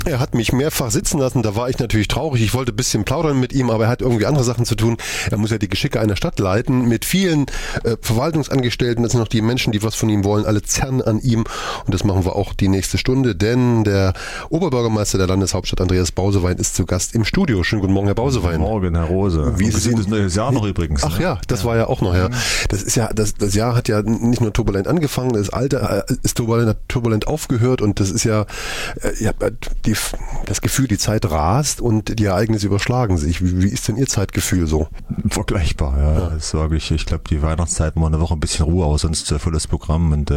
Er hat mich mehrfach sitzen lassen, da war ich natürlich traurig. Ich wollte ein bisschen plaudern mit ihm, aber er hat irgendwie andere Sachen zu tun. Er muss ja die Geschicke einer Stadt leiten mit vielen Verwaltungsangestellten. Das sind noch die Menschen, die was von ihm wollen. Alle zerren an ihm und das machen wir auch die nächste Stunde, denn der Oberbürgermeister der Landeshauptstadt Andreas Bausewein ist zu Gast im Studio. Schönen guten Morgen, Herr Bausewein. Guten Morgen, Herr Rose. Wie ist das neue Jahr noch übrigens? Ach ja, das war ja auch noch, ja. Das ist ja, das Jahr hat ja nicht nur turbulent angefangen, das alte ist turbulent aufgehört und das ist ja, das Gefühl, die Zeit rast und die Ereignisse überschlagen sich. Wie ist denn Ihr Zeitgefühl so? Vergleichbar, ja. Das sage ich. Ich glaube, die Weihnachtszeit war eine Woche ein bisschen Ruhe, aber sonst volles Programm und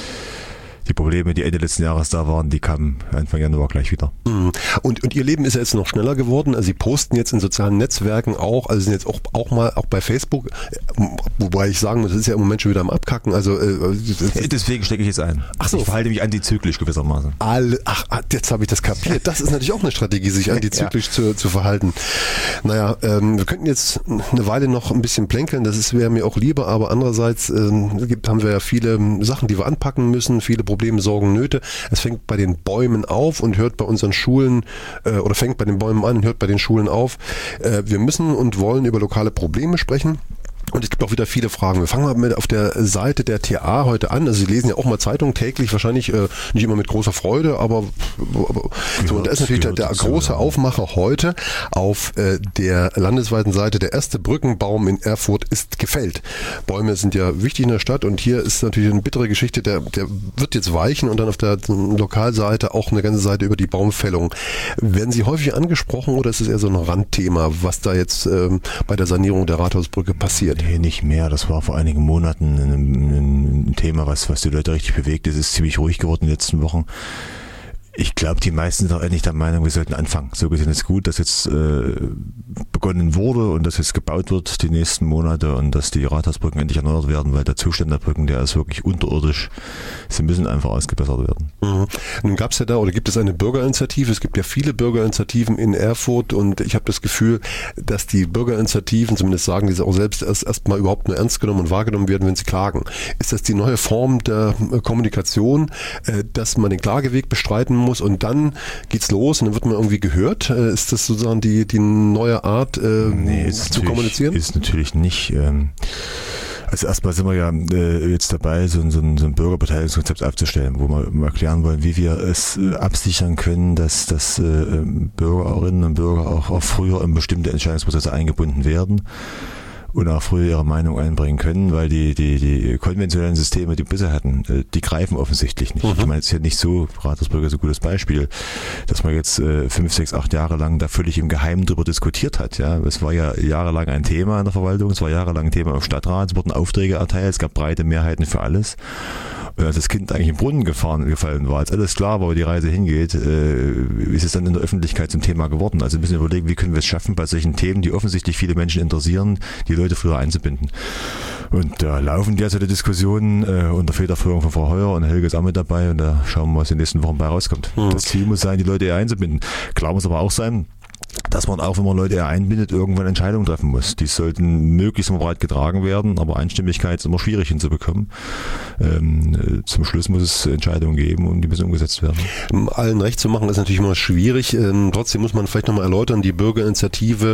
die Probleme, die Ende letzten Jahres da waren, die kamen Anfang Januar gleich wieder. Und Ihr Leben ist ja jetzt noch schneller geworden. Also Sie posten jetzt in sozialen Netzwerken auch, also sind jetzt auch mal bei Facebook, wobei ich sagen muss, das ist ja im Moment schon wieder am Abkacken. Also deswegen stecke ich jetzt ein. Ach so. Ich verhalte mich antizyklisch gewissermaßen. Jetzt habe ich das kapiert. Das ist natürlich auch eine Strategie, sich antizyklisch zu verhalten. Naja, wir könnten jetzt eine Weile noch ein bisschen plänkeln, wäre mir auch lieber, aber andererseits haben wir ja viele Sachen, die wir anpacken müssen, viele Probleme, Sorgen, Nöte. Es fängt bei den Bäumen auf und hört bei unseren Schulen oder fängt bei den Bäumen an und hört bei den Schulen auf. Wir müssen und wollen über lokale Probleme sprechen. Und es gibt auch wieder viele Fragen. Wir fangen mal mit auf der Seite der TA heute an. Also Sie lesen ja auch mal Zeitungen täglich, wahrscheinlich nicht immer mit großer Freude, aber so. Und da ist natürlich der große Aufmacher heute auf der landesweiten Seite: Der erste Brückenbaum in Erfurt ist gefällt. Bäume sind ja wichtig in der Stadt und hier ist natürlich eine bittere Geschichte, der wird jetzt weichen und dann auf der Lokalseite auch eine ganze Seite über die Baumfällung. Werden Sie häufig angesprochen oder ist es eher so ein Randthema, was da jetzt bei der Sanierung der Rathausbrücke passiert? Nee, nicht mehr. Das war vor einigen Monaten ein Thema, was die Leute richtig bewegt. Es ist ziemlich ruhig geworden in den letzten Wochen. Ich glaube, die meisten sind auch endlich der Meinung, wir sollten anfangen. So gesehen ist gut, dass jetzt begonnen wurde und dass jetzt gebaut wird die nächsten Monate und dass die Rathausbrücken endlich erneuert werden, weil der Zustand der Brücken, der ist wirklich unterirdisch. Sie müssen einfach ausgebessert werden. Nun gab es ja da oder gibt es eine Bürgerinitiative. Es gibt ja viele Bürgerinitiativen in Erfurt und ich habe das Gefühl, dass die Bürgerinitiativen, zumindest sagen die es auch selbst, erst mal überhaupt nur ernst genommen und wahrgenommen werden, wenn sie klagen. Ist das die neue Form der Kommunikation, dass man den Klageweg bestreiten muss und dann geht's los und dann wird man irgendwie gehört? Ist das sozusagen die neue Art zu kommunizieren? Ist natürlich nicht. Also erstmal sind wir ja jetzt dabei, so ein Bürgerbeteiligungskonzept aufzustellen, wo wir erklären wollen, wie wir es absichern können, dass Bürgerinnen und Bürger auch früher in bestimmte Entscheidungsprozesse eingebunden werden und auch früher ihre Meinung einbringen können, weil die konventionellen Systeme, die wir bisher hatten, die greifen offensichtlich nicht. Ich meine, es ist ja nicht so, Rathausbrücke ist ein gutes Beispiel, dass man jetzt 5, 6, 8 Jahre lang da völlig im Geheimen drüber diskutiert hat. Ja, es war ja jahrelang ein Thema in der Verwaltung, es war jahrelang ein Thema im Stadtrat, es wurden Aufträge erteilt, es gab breite Mehrheiten für alles. Und als das Kind eigentlich im Brunnen gefallen war, als alles klar war, wo die Reise hingeht, ist es dann in der Öffentlichkeit zum Thema geworden. Also wir müssen überlegen, wie können wir es schaffen, bei solchen Themen, die offensichtlich viele Menschen interessieren, die Leute früher einzubinden. Und da laufen derzeit die Diskussionen unter Federführung von Frau Heuer und Helge ist auch mit dabei und da schauen wir, was in den nächsten Wochen bei rauskommt. Das Ziel muss sein, die Leute eher einzubinden. Klar muss aber auch sein, dass man auch, wenn man Leute eher einbindet, irgendwann Entscheidungen treffen muss. Die sollten möglichst breit getragen werden, aber Einstimmigkeit ist immer schwierig hinzubekommen. Zum Schluss muss es Entscheidungen geben und die müssen umgesetzt werden. Allen recht zu machen ist natürlich immer schwierig. Trotzdem muss man vielleicht nochmal erläutern, die Bürgerinitiative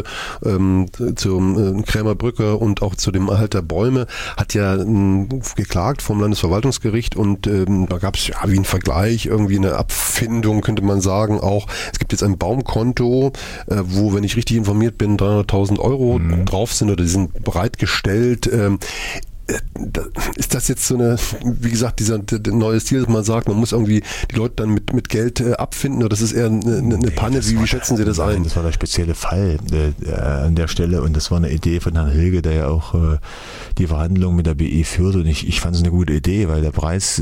zur Krämerbrücke und auch zu dem Erhalt der Bäume hat ja geklagt vom Landesverwaltungsgericht und da gab es ja wie ein Vergleich, irgendwie eine Abfindung, könnte man sagen auch. Es gibt jetzt ein Baumkonto, wo, wenn ich richtig informiert bin, 300.000 Euro drauf sind oder die sind bereitgestellt. Ist das jetzt so eine, wie gesagt, dieser neue Stil, dass man sagt, man muss irgendwie die Leute dann mit Geld abfinden oder das ist eher eine Panne? Wie schätzen Sie das ein? Das war der spezielle Fall an der Stelle und das war eine Idee von Herrn Hilge, der ja auch die Verhandlungen mit der BE führt und ich fand es eine gute Idee, weil der Preis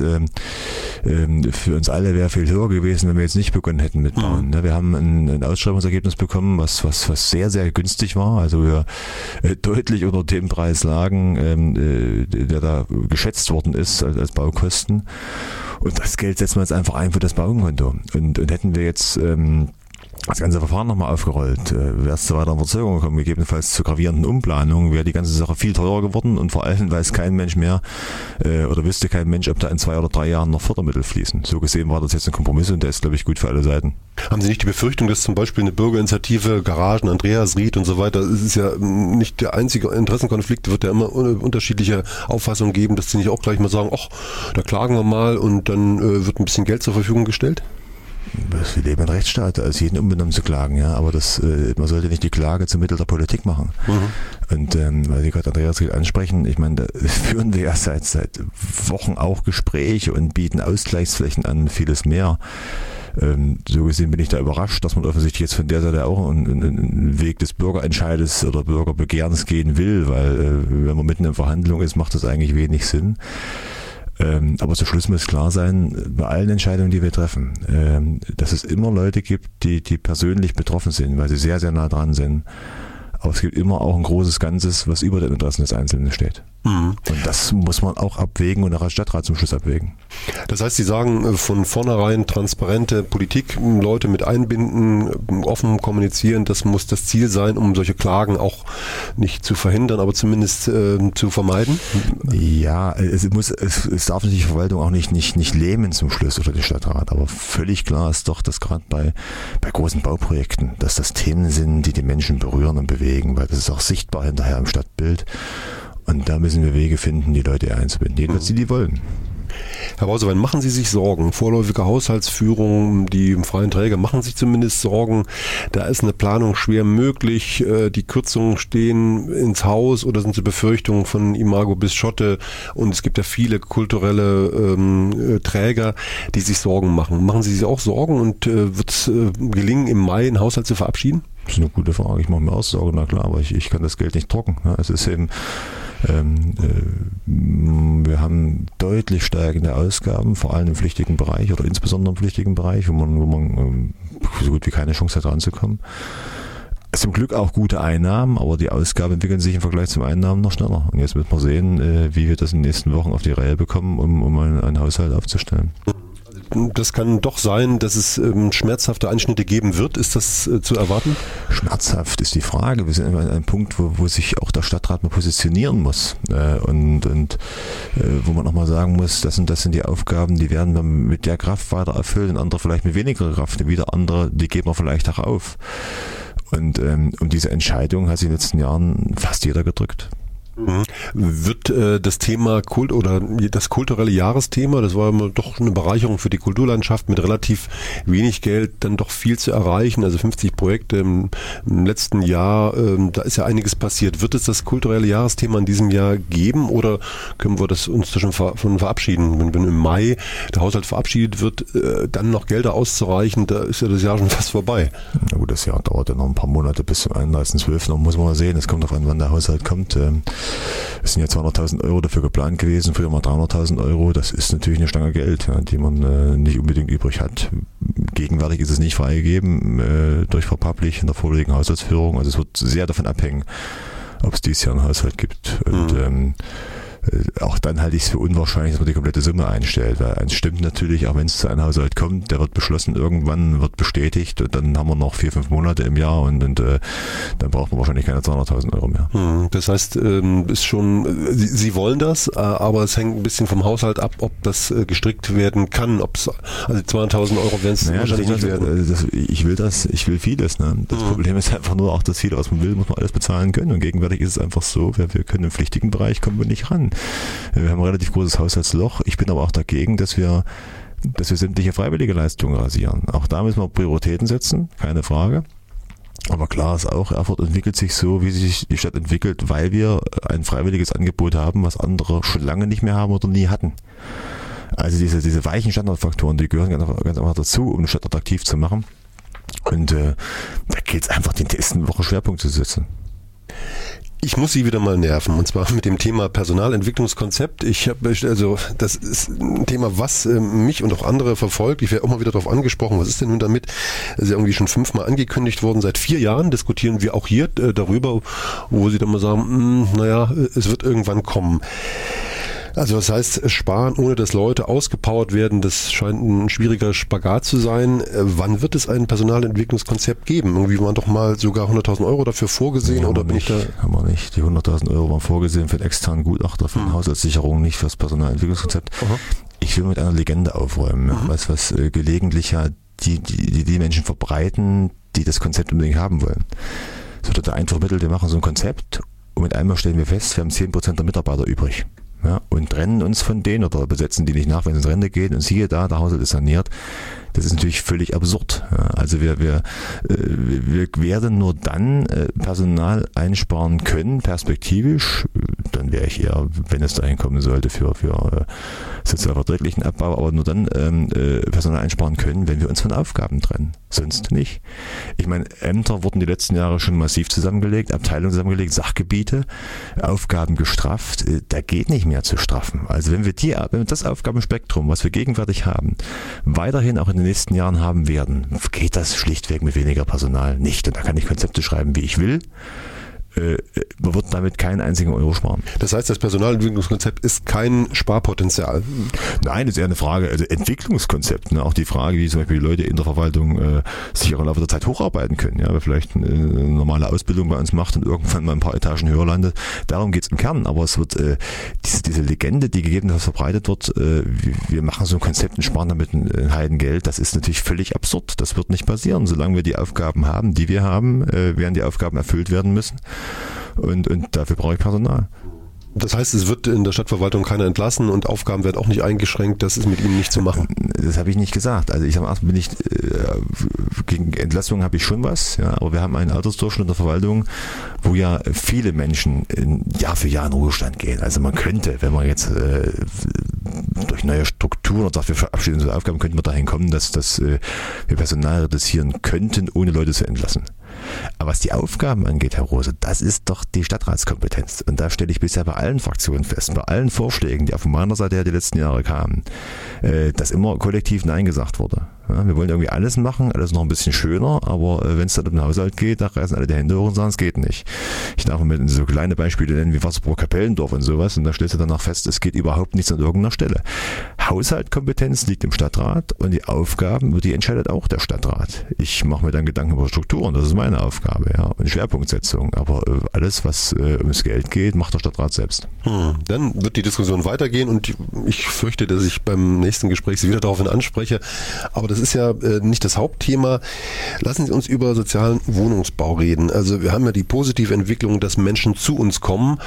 für uns alle wäre viel höher gewesen, wenn wir jetzt nicht begonnen hätten mit Bauen. Wir haben ein Ausschreibungsergebnis bekommen, was sehr, sehr günstig war, also wir deutlich unter dem Preis lagen, der da geschätzt worden ist als Baukosten. Und das Geld setzen wir jetzt einfach ein für das Baukonto. Und hätten wir jetzt das ganze Verfahren nochmal aufgerollt, wäre es zu weiteren Verzögerungen gekommen, gegebenenfalls zu gravierenden Umplanungen, wäre die ganze Sache viel teurer geworden und vor allem weiß kein Mensch mehr oder wüsste kein Mensch, ob da in 2 oder 3 Jahren noch Fördermittel fließen. So gesehen war das jetzt ein Kompromiss und der ist, glaube ich, gut für alle Seiten. Haben Sie nicht die Befürchtung, dass zum Beispiel eine Bürgerinitiative, Garagen, Andreasried und so weiter, es ist ja nicht der einzige Interessenkonflikt, wird ja immer unterschiedliche Auffassungen geben, dass Sie nicht auch gleich mal sagen, ach, da klagen wir mal und dann wird ein bisschen Geld zur Verfügung gestellt? Wir leben in Rechtsstaat, als jeden unbenommen zu klagen, ja, aber man sollte nicht die Klage zum Mittel der Politik machen. Und weil Sie gerade Andreas ansprechen, ich meine, da führen wir ja seit Wochen auch Gespräche und bieten Ausgleichsflächen an, vieles mehr. So gesehen bin ich da überrascht, dass man offensichtlich jetzt von der Seite auch einen Weg des Bürgerentscheides oder Bürgerbegehrens gehen will, weil wenn man mitten in Verhandlungen ist, macht das eigentlich wenig Sinn. Aber zum Schluss muss klar sein, bei allen Entscheidungen, die wir treffen, dass es immer Leute gibt, die persönlich betroffen sind, weil sie sehr, sehr nah dran sind. Aber es gibt immer auch ein großes Ganzes, was über den Interessen des Einzelnen steht. Und das muss man auch abwägen und auch als Stadtrat zum Schluss abwägen. Das heißt, Sie sagen von vornherein transparente Politik, Leute mit einbinden, offen kommunizieren, das muss das Ziel sein, um solche Klagen auch nicht zu verhindern, aber zumindest zu vermeiden? Ja, es darf natürlich die Verwaltung auch nicht lähmen zum Schluss oder der Stadtrat, aber völlig klar ist doch, dass gerade bei großen Bauprojekten, dass das Themen sind, die die Menschen berühren und bewegen, weil das ist auch sichtbar hinterher im Stadtbild. Und da müssen wir Wege finden, die Leute einzubinden, jedenfalls die wollen. Herr Rausewein, machen Sie sich Sorgen? Vorläufige Haushaltsführung, die freien Träger machen sich zumindest Sorgen. Da ist eine Planung schwer möglich. Die Kürzungen stehen ins Haus oder sind zu Befürchtungen von Imago bis Schotte. Und es gibt ja viele kulturelle Träger, die sich Sorgen machen. Machen Sie sich auch Sorgen und wird es gelingen, im Mai einen Haushalt zu verabschieden? Das ist eine gute Frage. Ich mache mir auch Sorgen, na klar, aber ich kann das Geld nicht drucken. Es ist eben, wir haben deutlich steigende Ausgaben, vor allem im pflichtigen Bereich oder insbesondere im pflichtigen Bereich, wo man so gut wie keine Chance hat ranzukommen. Zum Glück auch gute Einnahmen, aber die Ausgaben entwickeln sich im Vergleich zum Einnahmen noch schneller. Und jetzt müssen wir sehen, wie wir das in den nächsten Wochen auf die Reihe bekommen, um einen Haushalt aufzustellen. Das kann doch sein, dass es schmerzhafte Einschnitte geben wird. Ist das zu erwarten? Schmerzhaft ist die Frage. Wir sind an einem Punkt, wo sich auch der Stadtrat mal positionieren muss. Und wo man nochmal sagen muss, das sind die Aufgaben, die werden wir mit der Kraft weiter erfüllen und andere vielleicht mit weniger Kraft. Wieder andere, die geben wir vielleicht auch auf. Und um diese Entscheidung hat sich in den letzten Jahren fast jeder gedrückt. Wird das Thema das kulturelle Jahresthema, das war immer doch eine Bereicherung für die Kulturlandschaft, mit relativ wenig Geld dann doch viel zu erreichen, also 50 Projekte im letzten Jahr, da ist ja einiges passiert. Wird es das kulturelle Jahresthema in diesem Jahr geben oder können wir uns da schon von verabschieden? Wenn im Mai der Haushalt verabschiedet wird, dann noch Gelder auszureichen, da ist ja das Jahr schon fast vorbei. Na gut, das Jahr dauert ja noch ein paar Monate bis zum 31.12. Noch muss man mal sehen, es kommt darauf an, wann der Haushalt kommt. Es sind ja 200.000 Euro dafür geplant gewesen, früher mal 300.000 Euro. Das ist natürlich eine Stange Geld, ja, die man nicht unbedingt übrig hat. Gegenwärtig ist es nicht freigegeben durch Frau Papplich in der vorliegenden Haushaltsführung. Also es wird sehr davon abhängen, ob es dieses Jahr einen Haushalt gibt. Und auch dann halte ich es für unwahrscheinlich, dass man die komplette Summe einstellt, weil eins stimmt natürlich, auch wenn es zu einem Haushalt kommt, der wird beschlossen irgendwann, wird bestätigt und dann haben wir noch 4-5 Monate im Jahr und dann braucht man wahrscheinlich keine 200.000 Euro mehr. Das heißt, ist schon, Sie wollen das, aber es hängt ein bisschen vom Haushalt ab, ob das gestrickt werden kann, also 200.000 Euro werden es wahrscheinlich nicht werden. Ich will vieles. Ne? Das Problem ist einfach nur, auch das viele, was man will, muss man alles bezahlen können und gegenwärtig ist es einfach so, wir können im pflichtigen Bereich, kommen wir nicht ran. Wir haben ein relativ großes Haushaltsloch. Ich bin aber auch dagegen, dass wir sämtliche freiwillige Leistungen rasieren. Auch da müssen wir Prioritäten setzen, keine Frage. Aber klar ist auch, Erfurt entwickelt sich so, wie sich die Stadt entwickelt, weil wir ein freiwilliges Angebot haben, was andere schon lange nicht mehr haben oder nie hatten. Also diese weichen Standardfaktoren, die gehören ganz einfach dazu, um eine Stadt attraktiv zu machen. Und da gilt es einfach, die nächsten Wochen Schwerpunkt zu setzen. Ich muss Sie wieder mal nerven, und zwar mit dem Thema Personalentwicklungskonzept. Das ist ein Thema, was mich und auch andere verfolgt. Ich werde auch mal wieder darauf angesprochen. Was ist denn nun damit? Das ist ja irgendwie schon 5-mal angekündigt worden. Seit 4 Jahren diskutieren wir auch hier darüber, wo Sie dann mal sagen, es wird irgendwann kommen. Also das heißt, sparen, ohne dass Leute ausgepowert werden, das scheint ein schwieriger Spagat zu sein. Wann wird es ein Personalentwicklungskonzept geben? Irgendwie waren doch mal sogar 100.000 Euro dafür vorgesehen, nee, oder bin ich da? Haben wir nicht. Die 100.000 Euro waren vorgesehen für den externen Gutachter, für die Haushaltssicherung, nicht für das Personalentwicklungskonzept. Ich will mit einer Legende aufräumen, was gelegentlich ja die Menschen verbreiten, die das Konzept unbedingt haben wollen. Es wird da einfach vermittelt, wir machen so ein Konzept und mit einmal stellen wir fest, wir haben 10% der Mitarbeiter übrig. Ja, und trennen uns von denen oder besetzen die nicht nach, wenn sie ins Rente gehen, und siehe da, der Haushalt ist saniert. Das ist natürlich völlig absurd. Ja, also wir werden nur dann Personal einsparen können, perspektivisch. Dann wäre ich eher, wenn es dahin kommen sollte, für sozialverträglichen Abbau, aber nur dann Personal einsparen können, wenn wir uns von Aufgaben trennen. Sonst nicht. Ich meine, Ämter wurden die letzten Jahre schon massiv zusammengelegt, Abteilungen zusammengelegt, Sachgebiete, Aufgaben gestrafft. Da geht nicht mehr zu straffen. Also wenn wir das Aufgabenspektrum, was wir gegenwärtig haben, weiterhin auch in den nächsten Jahren haben werden, geht das schlichtweg mit weniger Personal nicht. Und da kann ich Konzepte schreiben, wie ich will. Man wird damit keinen einzigen Euro sparen. Das heißt, das Personalentwicklungskonzept ist kein Sparpotenzial? Nein, das ist eher eine Frage, also Entwicklungskonzept. Ne? Auch die Frage, wie zum Beispiel die Leute in der Verwaltung sich im Laufe der Zeit hocharbeiten können. Ja? Wer vielleicht eine normale Ausbildung bei uns macht und irgendwann mal ein paar Etagen höher landet. Darum geht es im Kern. Aber es wird diese Legende, die gegebenenfalls verbreitet wird, wir machen so ein Konzept und sparen damit ein Heidengeld, das ist natürlich völlig absurd. Das wird nicht passieren. Solange wir die Aufgaben haben, die wir haben, werden die Aufgaben erfüllt werden müssen. Und dafür brauche ich Personal. Das heißt, es wird in der Stadtverwaltung keiner entlassen und Aufgaben werden auch nicht eingeschränkt, das ist mit Ihnen nicht zu machen. Das habe ich nicht gesagt. Also ich habe erst gegen Entlassung habe ich schon was, ja, aber wir haben einen Altersdurchschnitt in der Verwaltung, wo ja viele Menschen Jahr für Jahr in Ruhestand gehen. Also man könnte, wenn man jetzt durch neue Strukturen oder wir verabschieden unsere Aufgaben, könnten wir dahin kommen, dass wir Personal reduzieren könnten, ohne Leute zu entlassen. Aber was die Aufgaben angeht, Herr Rose, das ist doch die Stadtratskompetenz. Und da stelle ich bisher bei allen Fraktionen fest, bei allen Vorschlägen, die auch von meiner Seite her die letzten Jahre kamen, dass immer kollektiv Nein gesagt wurde. Ja, wir wollen irgendwie alles machen, alles noch ein bisschen schöner, aber wenn es dann um den Haushalt geht, da reißen alle die Hände hoch und sagen, es geht nicht. Ich darf mal so kleine Beispiele nennen wie Wasserburg-Kapellendorf und sowas, und da stellst du danach fest, es geht überhaupt nichts an irgendeiner Stelle. Haushaltkompetenz liegt im Stadtrat und die Aufgaben, über die entscheidet auch der Stadtrat. Ich mache mir dann Gedanken über Strukturen, das ist meine Aufgabe, ja, und Schwerpunktsetzung, aber alles, was ums Geld geht, macht der Stadtrat selbst. Dann wird die Diskussion weitergehen und ich fürchte, dass ich beim nächsten Gespräch Sie wieder daraufhin anspreche, aber das ist ja nicht das Hauptthema. Lassen Sie uns über sozialen Wohnungsbau reden. Also wir haben ja die positive Entwicklung, dass Menschen zu uns kommen.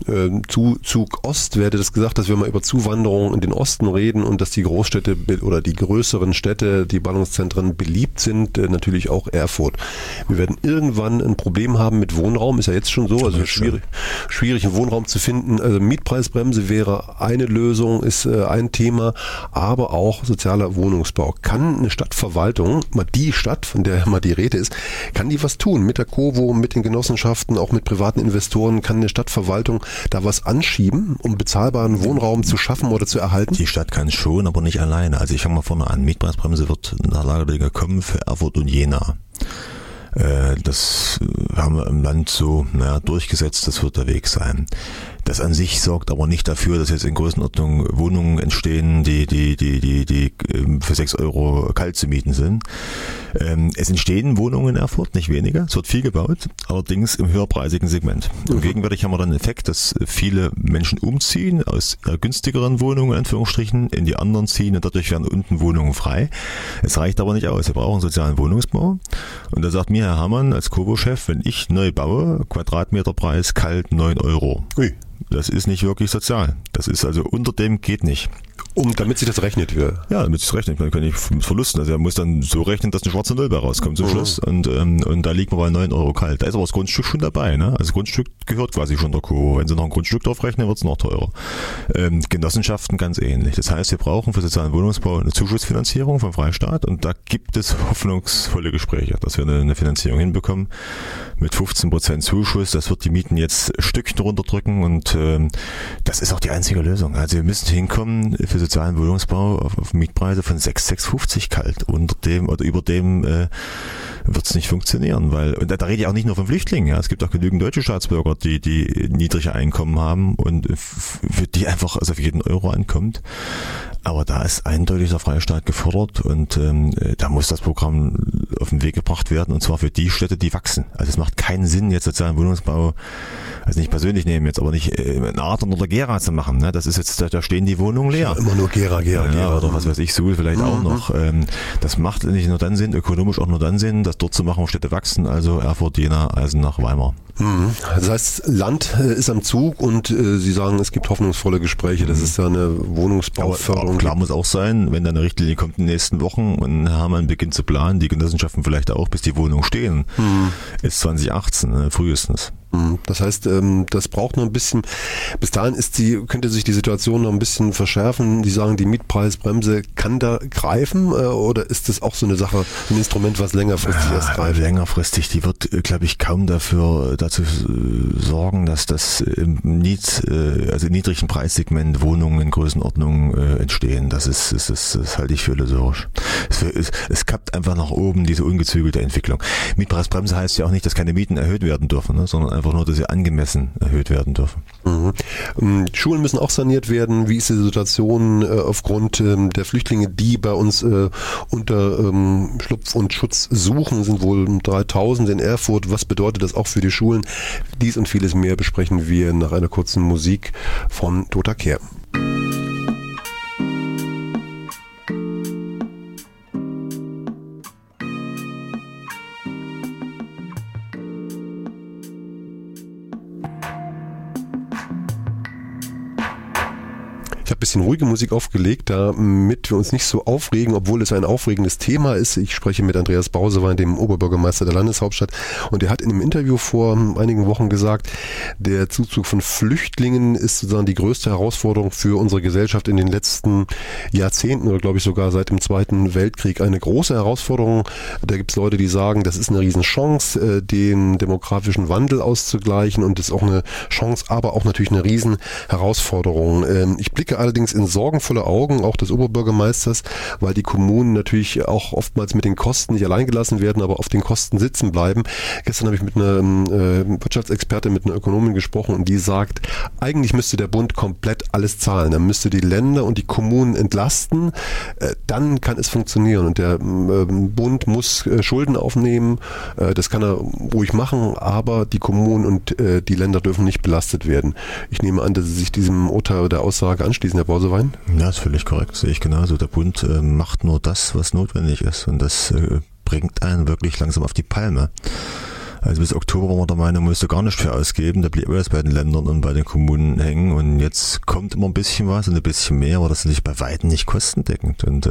Zug Ost werde das gesagt, dass wir mal über Zuwanderung in den Osten reden und dass die Großstädte oder die größeren Städte, die Ballungszentren beliebt sind, natürlich auch Erfurt. Wir werden irgendwann ein Problem haben mit Wohnraum, ist ja jetzt schon so, also schwierig einen Wohnraum zu finden. Also Mietpreisbremse wäre eine Lösung, ist ein Thema, aber auch sozialer Wohnungsbau. Kann eine Stadtverwaltung, mal die Stadt, von der mal die Rede ist, kann die was tun? Mit der KOWO, mit den Genossenschaften, auch mit privaten Investoren, kann eine Stadtverwaltung da was anschieben, um bezahlbaren Wohnraum zu schaffen oder zu erhalten? Die Stadt kann es schon, aber nicht alleine. Also ich fange mal vorne an. Mietpreisbremse wird nach Lage der Dinge kommen für Erfurt und Jena. Das haben wir im Land so durchgesetzt, das wird der Weg sein. Das an sich sorgt aber nicht dafür, dass jetzt in Größenordnung Wohnungen entstehen, die für 6 Euro kalt zu mieten sind. Es entstehen Wohnungen in Erfurt, nicht weniger. Es wird viel gebaut, allerdings im höherpreisigen Segment. Und gegenwärtig haben wir dann den Effekt, dass viele Menschen umziehen aus günstigeren Wohnungen, in Anführungsstrichen, in die anderen ziehen und dadurch werden unten Wohnungen frei. Es reicht aber nicht aus. Wir brauchen sozialen Wohnungsbau. Und da sagt mir Herr Herrmann als KOWO-Chef, wenn ich neu baue, Quadratmeterpreis kalt 9 Euro. Ui. Das ist nicht wirklich sozial. Das ist also unter dem geht nicht. Damit sich das rechnet. Ja, damit sich das rechnet. Man kann nicht mit Verlusten. Also er muss dann so rechnen, dass eine schwarze Null bei rauskommt zum Schluss. Und da liegt man bei 9 Euro kalt. Da ist aber das Grundstück schon dabei. Ne? Also das Grundstück gehört quasi schon der KOWO. Wenn Sie noch ein Grundstück drauf rechnen, wird es noch teurer. Genossenschaften ganz ähnlich. Das heißt, wir brauchen für sozialen Wohnungsbau eine Zuschussfinanzierung vom Freistaat. Und da gibt es hoffnungsvolle Gespräche, dass wir eine Finanzierung hinbekommen mit 15% Zuschuss. Das wird die Mieten jetzt Stückchen runterdrücken und das ist auch die einzige Lösung. Also wir müssen hinkommen für sozialen Wohnungsbau auf Mietpreise von 6,50 kalt unter dem oder über dem, wird es nicht funktionieren, weil, und da rede ich auch nicht nur von Flüchtlingen, ja, es gibt auch genügend deutsche Staatsbürger, die niedrige Einkommen haben und für die einfach also auf jeden Euro ankommt. Aber da ist eindeutig der freie Staat gefordert und da muss das Programm auf den Weg gebracht werden und zwar für die Städte, die wachsen. Also es macht keinen Sinn, jetzt sozialen Wohnungsbau, also nicht persönlich nehmen jetzt, aber nicht in Adern oder Gera zu machen. Ne? Das ist jetzt, da stehen die Wohnungen leer. Ja, immer nur Gera. Oder was weiß ich, Suhl vielleicht auch noch. Das macht nicht nur dann Sinn, ökonomisch auch nur dann Sinn, das dort zu machen, wo Städte wachsen, also Erfurt, Jena, Eisenach, Weimar. Das heißt, Land ist am Zug und Sie sagen, es gibt hoffnungsvolle Gespräche, dass es da eine Wohnungsbauförderung klar muss auch sein, wenn da eine Richtlinie kommt in den nächsten Wochen und Hermann beginnt zu planen, die Genossenschaften vielleicht auch, bis die Wohnungen stehen, ist 2018 frühestens. Das heißt, das braucht noch ein bisschen, bis dahin könnte sich die Situation noch ein bisschen verschärfen. Sie sagen, die Mietpreisbremse kann da greifen oder ist das auch so eine Sache, ein Instrument, was längerfristig erst greift? Längerfristig, die wird, glaube ich, kaum dazu sorgen, dass das im niedrigen Preissegment Wohnungen in Größenordnung entstehen. Das halte ich für illusorisch. Es kappt einfach nach oben diese ungezügelte Entwicklung. Mietpreisbremse heißt ja auch nicht, dass keine Mieten erhöht werden dürfen, ne, sondern einfach nur, dass sie angemessen erhöht werden dürfen. Schulen müssen auch saniert werden. Wie ist die Situation aufgrund der Flüchtlinge, die bei uns unter Schlupf und Schutz suchen? Sind wohl 3000 in Erfurt. Was bedeutet das auch für die Schulen? Dies und vieles mehr besprechen wir nach einer kurzen Musik von Dota Kehr. Ich habe ein bisschen ruhige Musik aufgelegt, damit wir uns nicht so aufregen, obwohl es ein aufregendes Thema ist. Ich spreche mit Andreas Brausewein, dem Oberbürgermeister der Landeshauptstadt, und er hat in einem Interview vor einigen Wochen gesagt, der Zuzug von Flüchtlingen ist sozusagen die größte Herausforderung für unsere Gesellschaft in den letzten Jahrzehnten oder glaube ich sogar seit dem Zweiten Weltkrieg. Eine große Herausforderung. Da gibt es Leute, die sagen, das ist eine Riesenchance, den demografischen Wandel auszugleichen, und das ist auch eine Chance, aber auch natürlich eine Riesenherausforderung. Ich blicke allerdings in sorgenvolle Augen auch des Oberbürgermeisters, weil die Kommunen natürlich auch oftmals mit den Kosten nicht allein gelassen werden, aber auf den Kosten sitzen bleiben. Gestern habe ich mit einer Wirtschaftsexpertin, mit einer Ökonomin gesprochen, und die sagt, eigentlich müsste der Bund komplett alles zahlen. Er müsste die Länder und die Kommunen entlasten, dann kann es funktionieren. Und der Bund muss Schulden aufnehmen, das kann er ruhig machen, aber die Kommunen und die Länder dürfen nicht belastet werden. Ich nehme an, dass Sie sich diesem Urteil oder Aussage anschließen, Herr Brausewein? Ja, ist völlig korrekt, sehe ich genauso. Der Bund macht nur das, was notwendig ist, und das bringt einen wirklich langsam auf die Palme. Also bis Oktober waren wir der Meinung, man müsste gar nicht für ausgeben, da blieb alles bei den Ländern und bei den Kommunen hängen, und jetzt kommt immer ein bisschen was und ein bisschen mehr, aber das ist nicht bei weitem nicht kostendeckend. Und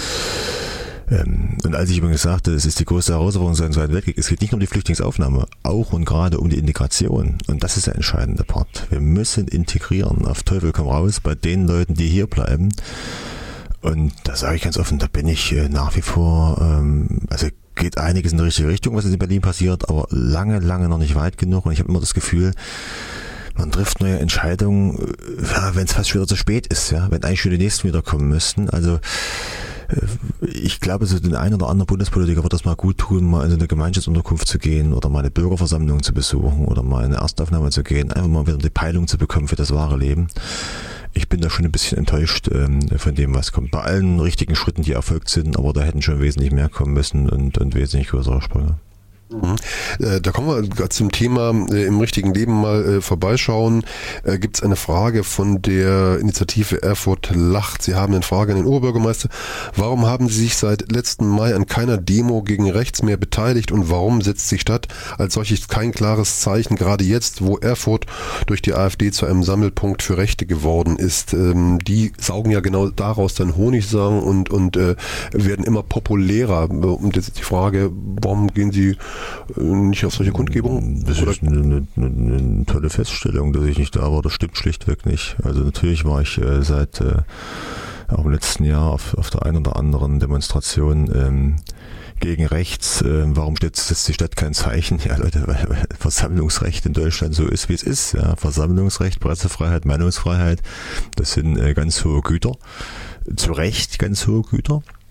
als ich übrigens sagte, es ist die größte Herausforderung seit dem Zweiten Weltkrieg, es geht nicht nur um die Flüchtlingsaufnahme, auch und gerade um die Integration. Und das ist der entscheidende Part. Wir müssen integrieren, auf Teufel komm raus, bei den Leuten, die hier bleiben. Und da sage ich ganz offen, da bin ich nach wie vor, also geht einiges in die richtige Richtung, was in Berlin passiert, aber lange noch nicht weit genug. Und ich habe immer das Gefühl, man trifft neue Entscheidungen, wenn es fast schon wieder zu spät ist, ja, wenn eigentlich schon die nächsten wieder kommen müssten. Also ich glaube, so den einen oder anderen Bundespolitiker wird das mal gut tun, mal in eine Gemeinschaftsunterkunft zu gehen oder mal eine Bürgerversammlung zu besuchen oder mal eine Erstaufnahme zu gehen, einfach mal wieder die Peilung zu bekommen für das wahre Leben. Ich bin da schon ein bisschen enttäuscht von dem, was kommt. Bei allen richtigen Schritten, die erfolgt sind, aber da hätten schon wesentlich mehr kommen müssen und wesentlich größere Sprünge. Da kommen wir gerade zum Thema im richtigen Leben mal vorbeischauen. Gibt es eine Frage von der Initiative Erfurt lacht. Sie haben eine Frage an den Oberbürgermeister. Warum haben Sie sich seit letzten Mai an keiner Demo gegen rechts mehr beteiligt, und warum setzt die Stadt als solches kein klares Zeichen, gerade jetzt, wo Erfurt durch die AfD zu einem Sammelpunkt für Rechte geworden ist? Die saugen ja genau daraus dann Honigsamen und werden immer populärer. Und jetzt ist die Frage, warum gehen Sie nicht auf solche Kundgebungen? Das ist eine tolle Feststellung, dass ich nicht da war. Das stimmt schlichtweg nicht. Also natürlich war ich seit auch im letzten Jahr auf der einen oder anderen Demonstration gegen rechts. Warum setzt die Stadt kein Zeichen? Ja, Leute, weil Versammlungsrecht in Deutschland so ist, wie es ist. Ja, Versammlungsrecht, Pressefreiheit, Meinungsfreiheit, das sind ganz hohe Güter. Zu Recht ganz hohe Güter.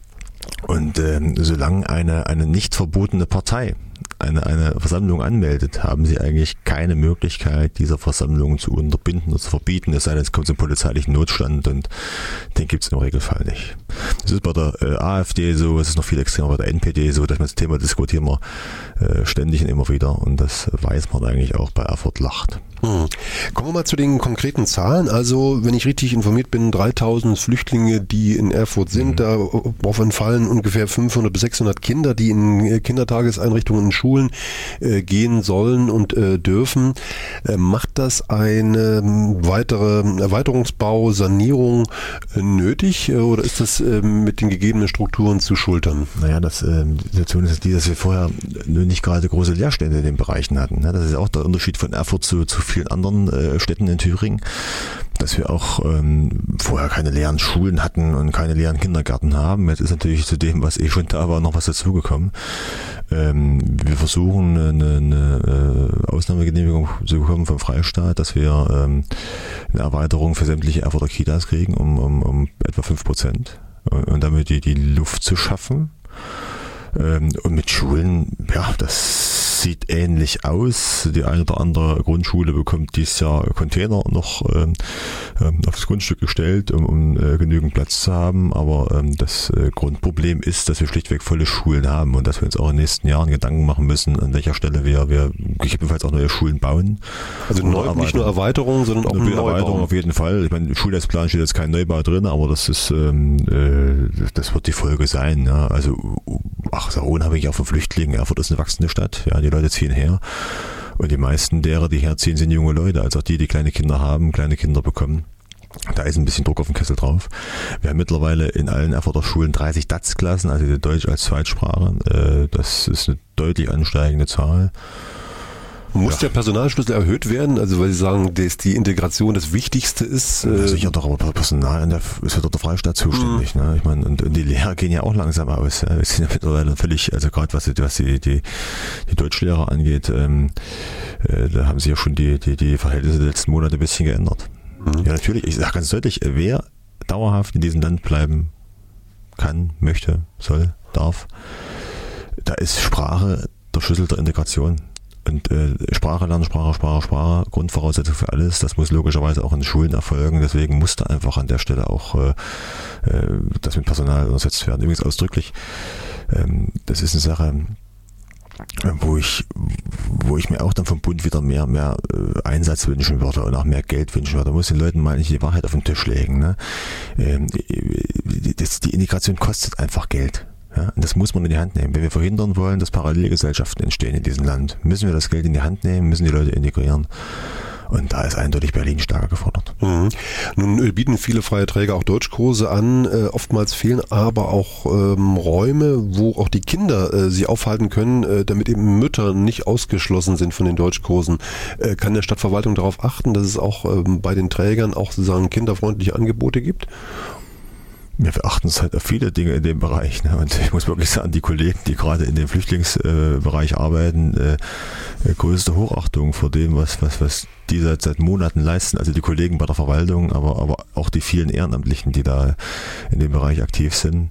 Und solange eine nicht verbotene Partei eine Versammlung anmeldet, haben sie eigentlich keine Möglichkeit, dieser Versammlung zu unterbinden oder zu verbieten, es sei denn, es kommt zum polizeilichen Notstand, und den gibt es im Regelfall nicht. Das ist bei der AfD so, es ist noch viel extremer bei der NPD so, dass man das Thema diskutieren wir ständig und immer wieder, und das weiß man eigentlich auch bei Erfurt-Lacht. Kommen wir mal zu den konkreten Zahlen. Also, wenn ich richtig informiert bin, 3000 Flüchtlinge, die in Erfurt sind. Darauf entfallen ungefähr 500 bis 600 Kinder, die in Kindertageseinrichtungen, in Schulen gehen sollen und dürfen. Macht das eine weitere Erweiterungsbau, Sanierung nötig, oder ist das mit den gegebenen Strukturen zu schultern? Naja, die Situation ist die, dass wir vorher nur nicht gerade große Leerstände in den Bereichen hatten. Das ist auch der Unterschied von Erfurt zu vielen anderen Städten in Thüringen, dass wir auch vorher keine leeren Schulen hatten und keine leeren Kindergärten haben. Jetzt ist natürlich zu dem, was schon da war, noch was dazugekommen. Wir versuchen eine Ausnahmegenehmigung zu bekommen vom Freistaat, dass wir eine Erweiterung für sämtliche Erfurter Kitas kriegen um etwa 5% und damit die Luft zu schaffen. Und mit Schulen, ja, das sieht ähnlich aus. Die eine oder andere Grundschule bekommt dieses Jahr Container noch aufs Grundstück gestellt, um genügend Platz zu haben. Aber das Grundproblem ist, dass wir schlichtweg volle Schulen haben und dass wir uns auch in den nächsten Jahren Gedanken machen müssen, an welcher Stelle wir gegebenenfalls auch neue Schulen bauen. Also nicht nur Erweiterung, sondern auch Neubau. Erweiterung auf jeden Fall. Ich meine, im Schulnetzplan steht jetzt kein Neubau drin, aber das ist das wird die Folge sein. Ja. Also Saarbrunn habe ich auch von Flüchtlingen. Erfurt ist eine wachsende Stadt. Ja, die Leute ziehen her. Und die meisten derer, die herziehen, sind junge Leute. Also auch die kleine Kinder haben, kleine Kinder bekommen. Da ist ein bisschen Druck auf den Kessel drauf. Wir haben mittlerweile in allen Erfurter Schulen 30 DATS-Klassen, also die Deutsch als Zweitsprache. Das ist eine deutlich ansteigende Zahl. Muss der Personalschlüssel erhöht werden? Also weil Sie sagen, dass die Integration das Wichtigste ist? Sicher doch, aber Personal ist ja dort der Freistaat zuständig. Ne? Ich meine, und die Lehrer gehen ja auch langsam aus. Ja? Wir sind ja mittlerweile völlig, also gerade was die Deutschlehrer angeht, da haben sich ja schon die Verhältnisse der letzten Monate ein bisschen geändert. Ja, natürlich, ich sage ganz deutlich, wer dauerhaft in diesem Land bleiben kann, möchte, soll, darf, da ist Sprache der Schlüssel der Integration. Und Sprache lernen, Sprache, Grundvoraussetzung für alles, das muss logischerweise auch in den Schulen erfolgen, deswegen muss da einfach an der Stelle auch das mit Personal untersetzt werden. Übrigens ausdrücklich, das ist eine Sache, wo ich mir auch dann vom Bund wieder mehr Einsatz wünschen würde und auch mehr Geld wünschen würde. Da muss den Leuten mal nicht die Wahrheit auf den Tisch legen. Ne? Die Integration kostet einfach Geld. Ja, und das muss man in die Hand nehmen. Wenn wir verhindern wollen, dass Parallelgesellschaften entstehen in diesem Land, müssen wir das Geld in die Hand nehmen, müssen die Leute integrieren. Und da ist eindeutig Berlin stärker gefordert. Nun bieten viele freie Träger auch Deutschkurse an. Oftmals fehlen aber auch Räume, wo auch die Kinder sich aufhalten können, damit eben Mütter nicht ausgeschlossen sind von den Deutschkursen. Kann der Stadtverwaltung darauf achten, dass es auch bei den Trägern auch sozusagen kinderfreundliche Angebote gibt? Wir achten es halt auf viele Dinge in dem Bereich. Ne? Und ich muss wirklich sagen, die Kollegen, die gerade in dem Flüchtlingsbereich arbeiten, größte Hochachtung vor dem, was die seit Monaten leisten. Also die Kollegen bei der Verwaltung, aber auch die vielen Ehrenamtlichen, die da in dem Bereich aktiv sind.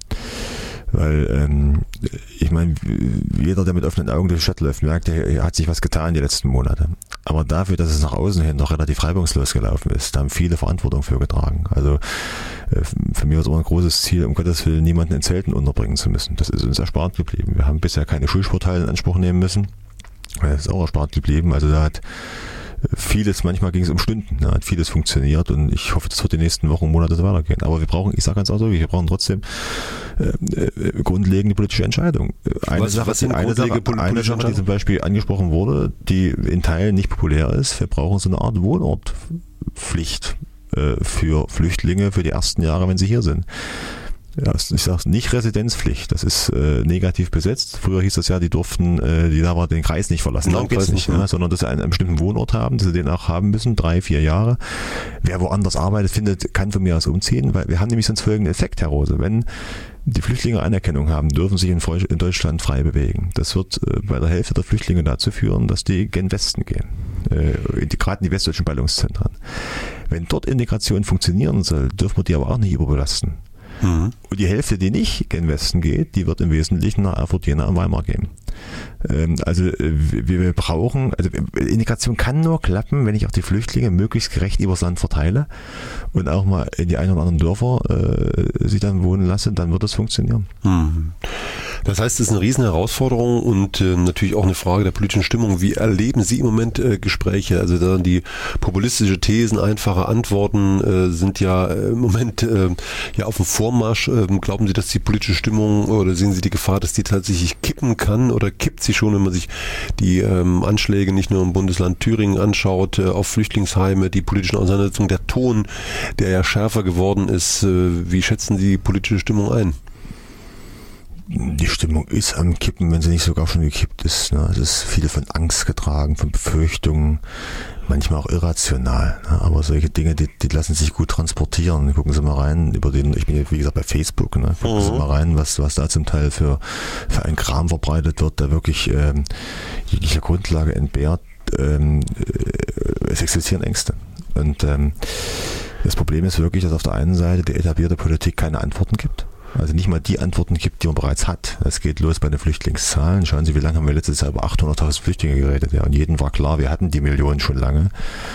Weil ich meine, jeder, der mit offenen Augen durch die Stadt läuft, merkt, er hat sich was getan die letzten Monate. Aber dafür, dass es nach außen hin noch relativ reibungslos gelaufen ist, da haben viele Verantwortung für getragen. Also für mich war es immer ein großes Ziel, um Gottes Willen niemanden in Zelten unterbringen zu müssen. Das ist uns erspart geblieben. Wir haben bisher keine Schulsportteile in Anspruch nehmen müssen. Das ist auch erspart geblieben. Also da hat vieles, manchmal ging es um Stunden, da hat vieles funktioniert und ich hoffe, das wird die nächsten Wochen und Monate so weitergehen. Aber wir brauchen, ich sage ganz ausdrücklich, wir brauchen trotzdem grundlegende politische Entscheidung. Eine Sache, die zum Beispiel angesprochen wurde, die in Teilen nicht populär ist, wir brauchen so eine Art Wohnortpflicht für Flüchtlinge für die ersten Jahre, wenn sie hier sind. Ja, ich sage nicht Residenzpflicht, das ist negativ besetzt. Früher hieß das ja, die durften, die da den Kreis nicht verlassen. Darum geht's nicht, ja, sondern dass sie einen bestimmten Wohnort haben, dass sie den auch haben müssen, 3-4 Jahre. Wer woanders arbeitet, kann von mir aus umziehen, weil wir haben nämlich sonst folgenden Effekt, Herr Rose. Wenn die Flüchtlinge Anerkennung haben, dürfen sich in Deutschland frei bewegen. Das wird bei der Hälfte der Flüchtlinge dazu führen, dass die gen Westen gehen. Gerade in die westdeutschen Ballungszentren. Wenn dort Integration funktionieren soll, dürfen wir die aber auch nicht überbelasten. Und die Hälfte, die nicht gen Westen geht, die wird im Wesentlichen nach Erfurt, Jena und Weimar gehen. Also wir brauchen, also Integration kann nur klappen, wenn ich auch die Flüchtlinge möglichst gerecht übers Land verteile und auch mal in die ein oder anderen Dörfer sie dann wohnen lasse, dann wird das funktionieren. Das heißt, es ist eine riesen Herausforderung und natürlich auch eine Frage der politischen Stimmung. Wie erleben Sie im Moment Gespräche? Also dann die populistische Thesen, einfache Antworten sind ja im Moment ja auf dem Vormarsch. Glauben Sie, dass die politische Stimmung oder sehen Sie die Gefahr, dass die tatsächlich kippen kann oder kippt sie schon, wenn man sich die Anschläge nicht nur im Bundesland Thüringen anschaut, auf Flüchtlingsheime, die politischen Auseinandersetzungen, der Ton, der ja schärfer geworden ist. Wie schätzen Sie die politische Stimmung ein? Die Stimmung ist am Kippen, wenn sie nicht sogar schon gekippt ist. Es ist viel von Angst getragen, von Befürchtungen, manchmal auch irrational. Aber solche Dinge, die lassen sich gut transportieren. Gucken Sie mal rein, ich bin wie gesagt bei Facebook, gucken Sie mal rein, was da zum Teil für ein Kram verbreitet wird, der wirklich jeglicher Grundlage entbehrt. Es existieren Ängste. Und das Problem ist wirklich, dass auf der einen Seite die etablierte Politik keine Antworten gibt. Also nicht mal die Antworten gibt, die man bereits hat. Es geht los bei den Flüchtlingszahlen. Schauen Sie, wie lange haben wir letztes Jahr über 800.000 Flüchtlinge geredet. Ja, und jedem war klar, wir hatten die Millionen schon lange.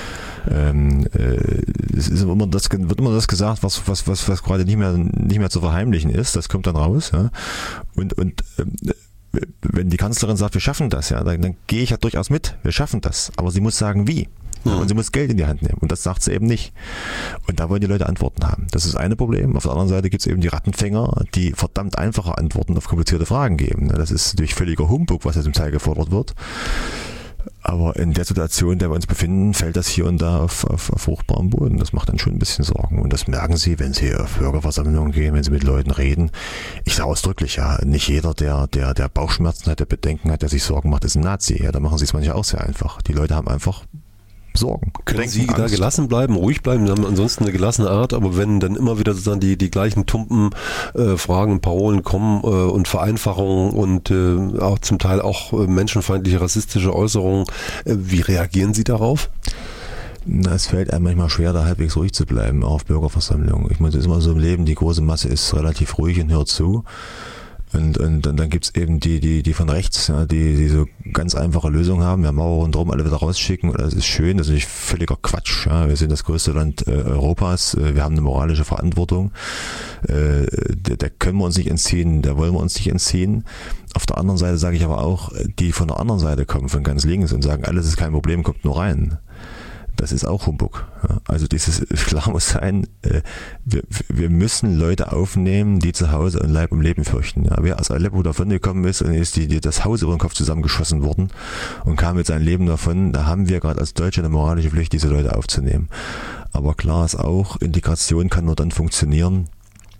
Es ist wird immer das gesagt, was gerade nicht mehr zu verheimlichen ist. Das kommt dann raus. Ja. Und wenn die Kanzlerin sagt, wir schaffen das, ja, dann gehe ich ja durchaus mit. Wir schaffen das. Aber sie muss sagen, wie. Und sie muss Geld in die Hand nehmen. Und das sagt sie eben nicht. Und da wollen die Leute Antworten haben. Das ist das eine Problem. Auf der anderen Seite gibt es eben die Rattenfänger, die verdammt einfache Antworten auf komplizierte Fragen geben. Das ist natürlich völliger Humbug, was ja zum Teil gefordert wird. Aber in der Situation, in der wir uns befinden, fällt das hier und da auf fruchtbarem Boden. Das macht dann schon ein bisschen Sorgen. Und das merken Sie, wenn Sie auf Bürgerversammlungen gehen, wenn Sie mit Leuten reden. Ich sage ausdrücklich, ja, nicht jeder, der Bauchschmerzen hat, der Bedenken hat, der sich Sorgen macht, ist ein Nazi. Ja, da machen Sie es manchmal auch sehr einfach. Die Leute haben einfach Sorgen. Können Sie da gelassen bleiben, ruhig bleiben? Sie haben ansonsten eine gelassene Art, aber wenn dann immer wieder sozusagen die gleichen tumpen Fragen und Parolen kommen und Vereinfachungen und auch zum Teil auch menschenfeindliche, rassistische Äußerungen, wie reagieren Sie darauf? Es fällt einem manchmal schwer, da halbwegs ruhig zu bleiben, auch auf Bürgerversammlungen. Ich meine, das ist immer so im Leben, die große Masse ist relativ ruhig und hört zu. Und dann gibt's eben die von rechts, ja, die so ganz einfache Lösungen haben, ja, Mauer rundherum, alle wieder rausschicken, das ist schön, das ist natürlich völliger Quatsch. Ja. Wir sind das größte Land Europas, wir haben eine moralische Verantwortung, der können wir uns nicht entziehen, der wollen wir uns nicht entziehen. Auf der anderen Seite sage ich aber auch, die von der anderen Seite kommen, von ganz links und sagen, alles ist kein Problem, kommt nur rein. Das ist auch Humbug. Also klar muss sein, wir müssen Leute aufnehmen, die zu Hause und Leib und Leben fürchten. Ja, wer aus Aleppo davon gekommen ist und ist das Haus über den Kopf zusammengeschossen worden und kam mit seinem Leben davon, da haben wir gerade als Deutsche eine moralische Pflicht, diese Leute aufzunehmen. Aber klar ist auch, Integration kann nur dann funktionieren,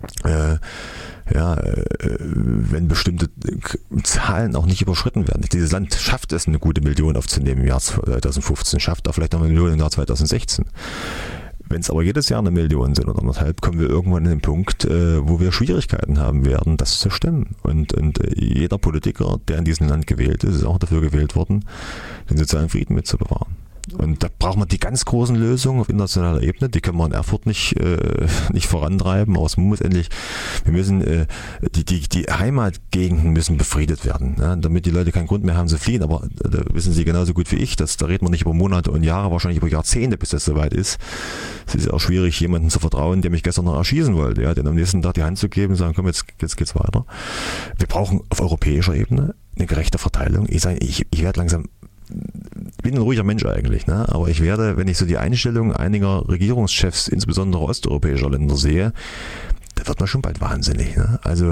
wenn bestimmte Zahlen auch nicht überschritten werden. Dieses Land schafft es, eine gute Million aufzunehmen im Jahr 2015, schafft auch vielleicht noch eine Million im Jahr 2016. Wenn es aber jedes Jahr 1 Million sind oder 1,5, kommen wir irgendwann in den Punkt, wo wir Schwierigkeiten haben werden, das zu stemmen. Und jeder Politiker, der in diesem Land gewählt ist auch dafür gewählt worden, den sozialen Frieden mitzubewahren. Und da braucht man die ganz großen Lösungen auf internationaler Ebene, die können wir in Erfurt nicht vorantreiben, aber wir müssen die Heimatgegenden müssen befriedet werden, ja, damit die Leute keinen Grund mehr haben zu fliehen, aber da wissen Sie genauso gut wie ich, da reden wir nicht über Monate und Jahre, wahrscheinlich über Jahrzehnte, bis das soweit ist. Es ist auch schwierig, jemandem zu vertrauen, der mich gestern noch erschießen wollte, ja, den am nächsten Tag die Hand zu geben und sagen, komm, jetzt geht's weiter. Wir brauchen auf europäischer Ebene eine gerechte Verteilung. Ich werde langsam, ich bin ein ruhiger Mensch eigentlich, ne? Aber ich werde, wenn ich so die Einstellung einiger Regierungschefs, insbesondere osteuropäischer Länder sehe, da wird man schon bald wahnsinnig. Ne? Also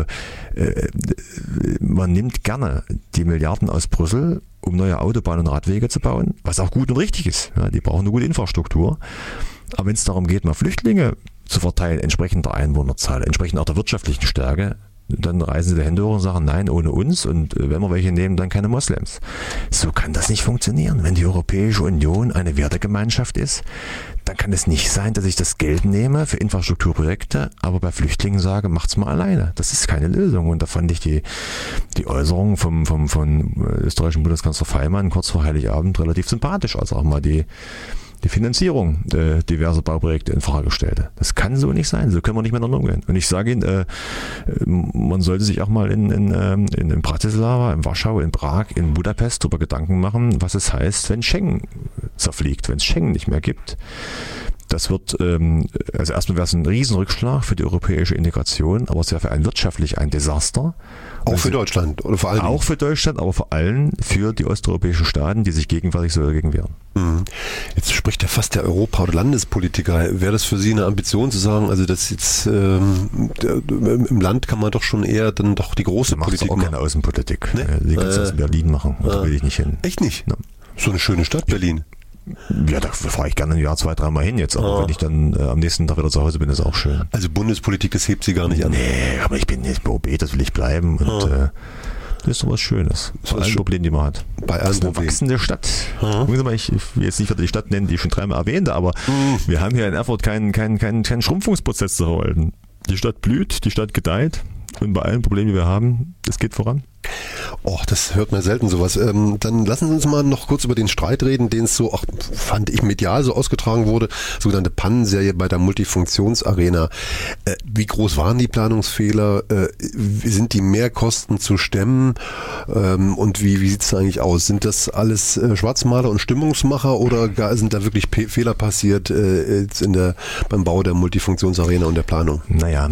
man nimmt gerne die Milliarden aus Brüssel, um neue Autobahnen und Radwege zu bauen, was auch gut und richtig ist. Ja? Die brauchen eine gute Infrastruktur. Aber wenn es darum geht, mal Flüchtlinge zu verteilen, entsprechend der Einwohnerzahl, entsprechend auch der wirtschaftlichen Stärke, dann reißen sie die Hände hoch und sagen, nein, ohne uns, und wenn wir welche nehmen, dann keine Moslems. So kann das nicht funktionieren. Wenn die Europäische Union eine Wertegemeinschaft ist, dann kann es nicht sein, dass ich das Geld nehme für Infrastrukturprojekte, aber bei Flüchtlingen sage, macht's mal alleine. Das ist keine Lösung. Und da fand ich die Äußerung vom österreichischen Bundeskanzler Faymann kurz vor Heiligabend relativ sympathisch, als auch mal die die Finanzierung diverser Bauprojekte in Frage stellte. Das kann so nicht sein, so können wir nicht miteinander umgehen. Und ich sage Ihnen, man sollte sich auch mal in Bratislava, in Warschau, in Prag, in Budapest darüber Gedanken machen, was es heißt, wenn Schengen zerfliegt, wenn es Schengen nicht mehr gibt. Das wird, also erstmal wäre es ein Riesenrückschlag für die europäische Integration, aber es wäre für einen wirtschaftlich ein Desaster. Auch für Deutschland oder vor allem? Auch für Deutschland, aber vor allem für die osteuropäischen Staaten, die sich gegenwärtig so dagegen wehren. Jetzt spricht ja fast der Europa- oder Landespolitiker. Wäre das für Sie eine Ambition zu sagen, also das jetzt im Land kann man doch schon eher dann doch die große Politik machen? Auch keine Außenpolitik. Ne? Die kannst du aus Berlin machen. Da will ich nicht hin. Echt nicht? Ja. So eine schöne Stadt, Berlin. Ja, da fahre ich gerne ein Jahr, 2-3 Mal hin jetzt. Aber wenn ich dann am nächsten Tag wieder zu Hause bin, ist auch schön. Also Bundespolitik, das hebt Sie gar nicht an? Nee, aber ich bin jetzt OB, das will ich bleiben. Und das ist doch was Schönes. Bei allen Problemen, die man hat. Bei allen das ist eine wachsende Stadt. Gucken Sie mal, ich will jetzt nicht wieder die Stadt nennen, die ich schon 3-mal erwähnte, aber wir haben hier in Erfurt keinen Schrumpfungsprozess zu verwalten. Die Stadt blüht, die Stadt gedeiht. Und bei allen Problemen, die wir haben, es geht voran. Oh, das hört man selten sowas. Dann lassen Sie uns mal noch kurz über den Streit reden, den es so, fand ich, medial so ausgetragen wurde, sogenannte Pannenserie bei der Multifunktionsarena. Wie groß waren die Planungsfehler? Sind die Mehrkosten zu stemmen? Und wie sieht es eigentlich aus? Sind das alles Schwarzmaler und Stimmungsmacher oder sind da wirklich Fehler passiert beim Bau der Multifunktionsarena und der Planung? Naja,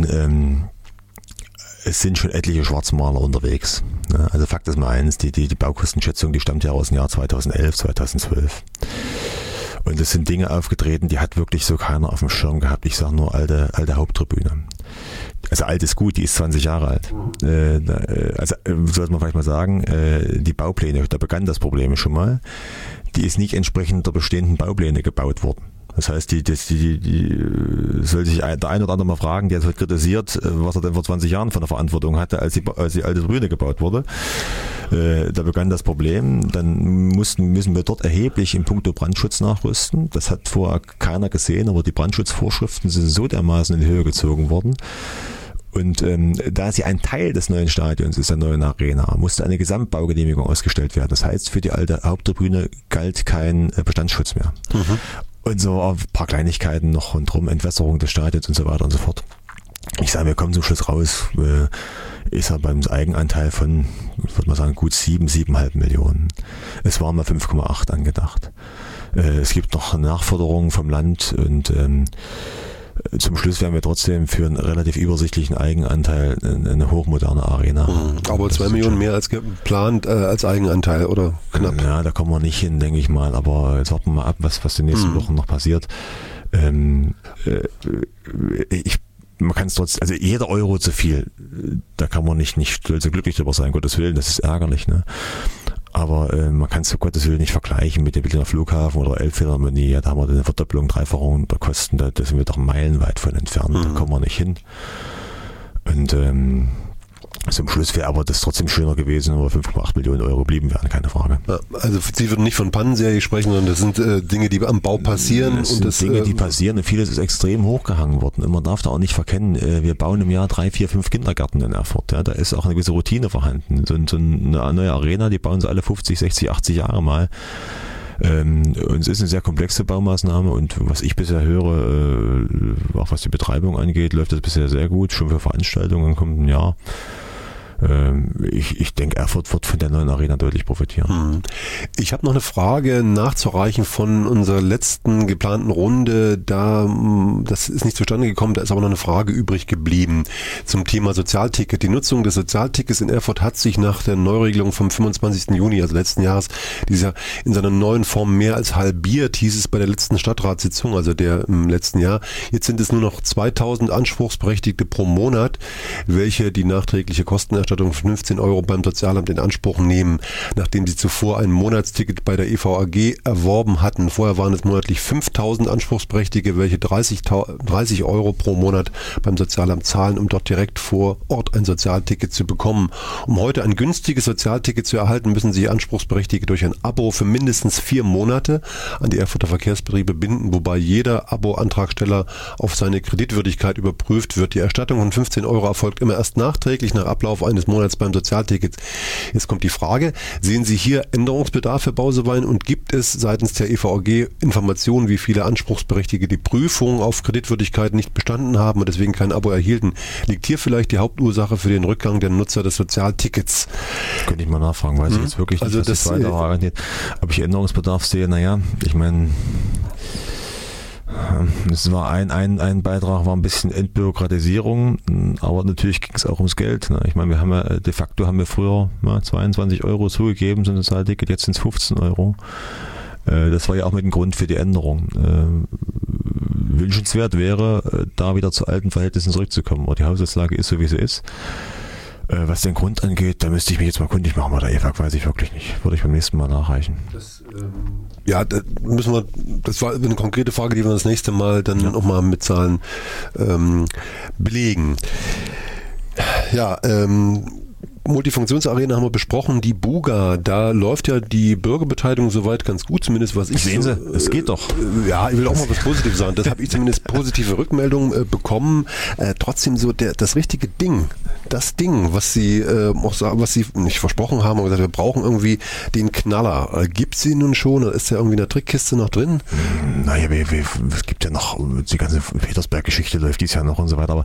es sind schon etliche Schwarzmaler unterwegs. Also Fakt ist mal eins, die Baukostenschätzung, die stammt ja aus dem Jahr 2011, 2012. Und es sind Dinge aufgetreten, die hat wirklich so keiner auf dem Schirm gehabt. Ich sage nur alte Haupttribüne. Also alt ist gut, die ist 20 Jahre alt. Also sollte man vielleicht mal sagen, die Baupläne, da begann das Problem schon mal. Die ist nicht entsprechend der bestehenden Baupläne gebaut worden. Das heißt, die soll sich der ein oder andere mal fragen, der hat kritisiert, was er denn vor 20 Jahren von der Verantwortung hatte, als die alte Tribüne gebaut wurde. Da begann das Problem. Dann müssen wir dort erheblich in puncto Brandschutz nachrüsten. Das hat vorher keiner gesehen, aber die Brandschutzvorschriften sind so dermaßen in die Höhe gezogen worden. Und da sie ein Teil des neuen Stadions ist, der neuen Arena, musste eine Gesamtbaugenehmigung ausgestellt werden. Das heißt, für die alte Haupttribüne galt kein Bestandsschutz mehr. Und so ein paar Kleinigkeiten noch rundherum, Entwässerung des Stadions und so weiter und so fort. Ich sage, wir kommen zum Schluss raus, ist er beim Eigenanteil von, ich würde mal sagen, gut 7,5 Millionen. Es waren mal 5,8 angedacht. Es gibt noch Nachforderungen vom Land und zum Schluss werden wir trotzdem für einen relativ übersichtlichen Eigenanteil eine hochmoderne Arena haben. Aber 2 Millionen mehr als geplant als Eigenanteil, oder knapp? Ja, da kommen wir nicht hin, denke ich mal. Aber jetzt warten wir mal ab, was die nächsten Wochen noch passiert. Man kann es trotzdem, also jeder Euro zu viel, da kann man nicht stolz und glücklich drüber sein, Gottes Willen, das ist ärgerlich, ne? Aber man kann es zu Gottes Willen nicht vergleichen mit dem Berliner Flughafen oder Elbphilharmonie. Ja, da haben wir eine Verdopplung, Dreifachung der Kosten, da sind wir doch meilenweit von entfernt, da kommen wir nicht hin. Und zum Schluss wäre aber das trotzdem schöner gewesen, wenn wir 5,8 Millionen Euro blieben wären, keine Frage. Ja, also Sie würden nicht von Pannenserie sprechen, sondern das sind Dinge, die am Bau passieren. Das sind Dinge, die passieren und vieles ist extrem hochgehangen worden. Und man darf da auch nicht verkennen, wir bauen im Jahr 3, 4, 5 Kindergärten in Erfurt. Ja, da ist auch eine gewisse Routine vorhanden. So eine neue Arena, die bauen sie alle 50, 60, 80 Jahre mal. Und es ist eine sehr komplexe Baumaßnahme und was ich bisher höre, auch was die Betreibung angeht, läuft das bisher sehr gut, schon für Veranstaltungen im kommenden Jahr. Ich denke, Erfurt wird von der neuen Arena deutlich profitieren. Ich habe noch eine Frage nachzureichen von unserer letzten geplanten Runde. Das ist nicht zustande gekommen, da ist aber noch eine Frage übrig geblieben zum Thema Sozialticket. Die Nutzung des Sozialtickets in Erfurt hat sich nach der Neuregelung vom 25. Juni, also letzten Jahres, dieser in seiner neuen Form mehr als halbiert, hieß es bei der letzten Stadtratssitzung, also der im letzten Jahr. Jetzt sind es nur noch 2000 Anspruchsberechtigte pro Monat, welche die nachträgliche Kostenerstattung von 15 Euro beim Sozialamt in Anspruch nehmen, nachdem sie zuvor ein Monatsticket bei der EVAG erworben hatten. Vorher waren es monatlich 5000 Anspruchsberechtigte, welche 30 Euro pro Monat beim Sozialamt zahlen, um dort direkt vor Ort ein Sozialticket zu bekommen. Um heute ein günstiges Sozialticket zu erhalten, müssen sich Anspruchsberechtigte durch ein Abo für mindestens 4 Monate an die Erfurter Verkehrsbetriebe binden, wobei jeder Abo-Antragsteller auf seine Kreditwürdigkeit überprüft wird. Die Erstattung von 15 Euro erfolgt immer erst nachträglich nach Ablauf eines des Monats beim Sozialticket. Jetzt kommt die Frage, sehen Sie hier Änderungsbedarf für Bausewein und gibt es seitens der EVAG Informationen, wie viele Anspruchsberechtigte die Prüfung auf Kreditwürdigkeit nicht bestanden haben und deswegen kein Abo erhielten? Liegt hier vielleicht die Hauptursache für den Rückgang der Nutzer des Sozialtickets? Könnte ich mal nachfragen, weiß ich jetzt wirklich nicht, also das weiter ob ich Änderungsbedarf sehe, naja, ich meine, es war ein Beitrag, war ein bisschen Entbürokratisierung, aber natürlich ging es auch ums Geld. Ne? Ich meine, wir haben ja de facto früher 22 € zugegeben, so ein Sozialticket, jetzt sind es 15 €. Das war ja auch mit dem Grund für die Änderung. Wünschenswert wäre, da wieder zu alten Verhältnissen zurückzukommen. Aber die Haushaltslage ist so, wie sie ist. Was den Grund angeht, da müsste ich mich jetzt mal kundig machen, bei der EVAG weiß ich wirklich nicht. Würde ich beim nächsten Mal nachreichen. Das war eine konkrete Frage, die wir das nächste Mal dann nochmal mit Zahlen belegen. Ja, Multifunktionsarena haben wir besprochen, die Buga, da läuft ja die Bürgerbeteiligung soweit ganz gut, zumindest was ich sehen Sie, es geht doch. Ja, ich will auch mal was Positives sagen, das habe ich zumindest positive Rückmeldungen bekommen. Trotzdem so das richtige Ding, das Ding, was Sie auch sagen, was Sie nicht versprochen haben, aber gesagt, wir brauchen irgendwie den Knaller. Gibt es ihn nun schon? Oder ist ja irgendwie in der Trickkiste noch drin? Naja, es gibt ja noch, die ganze Petersberg-Geschichte läuft dies Jahr noch und so weiter, aber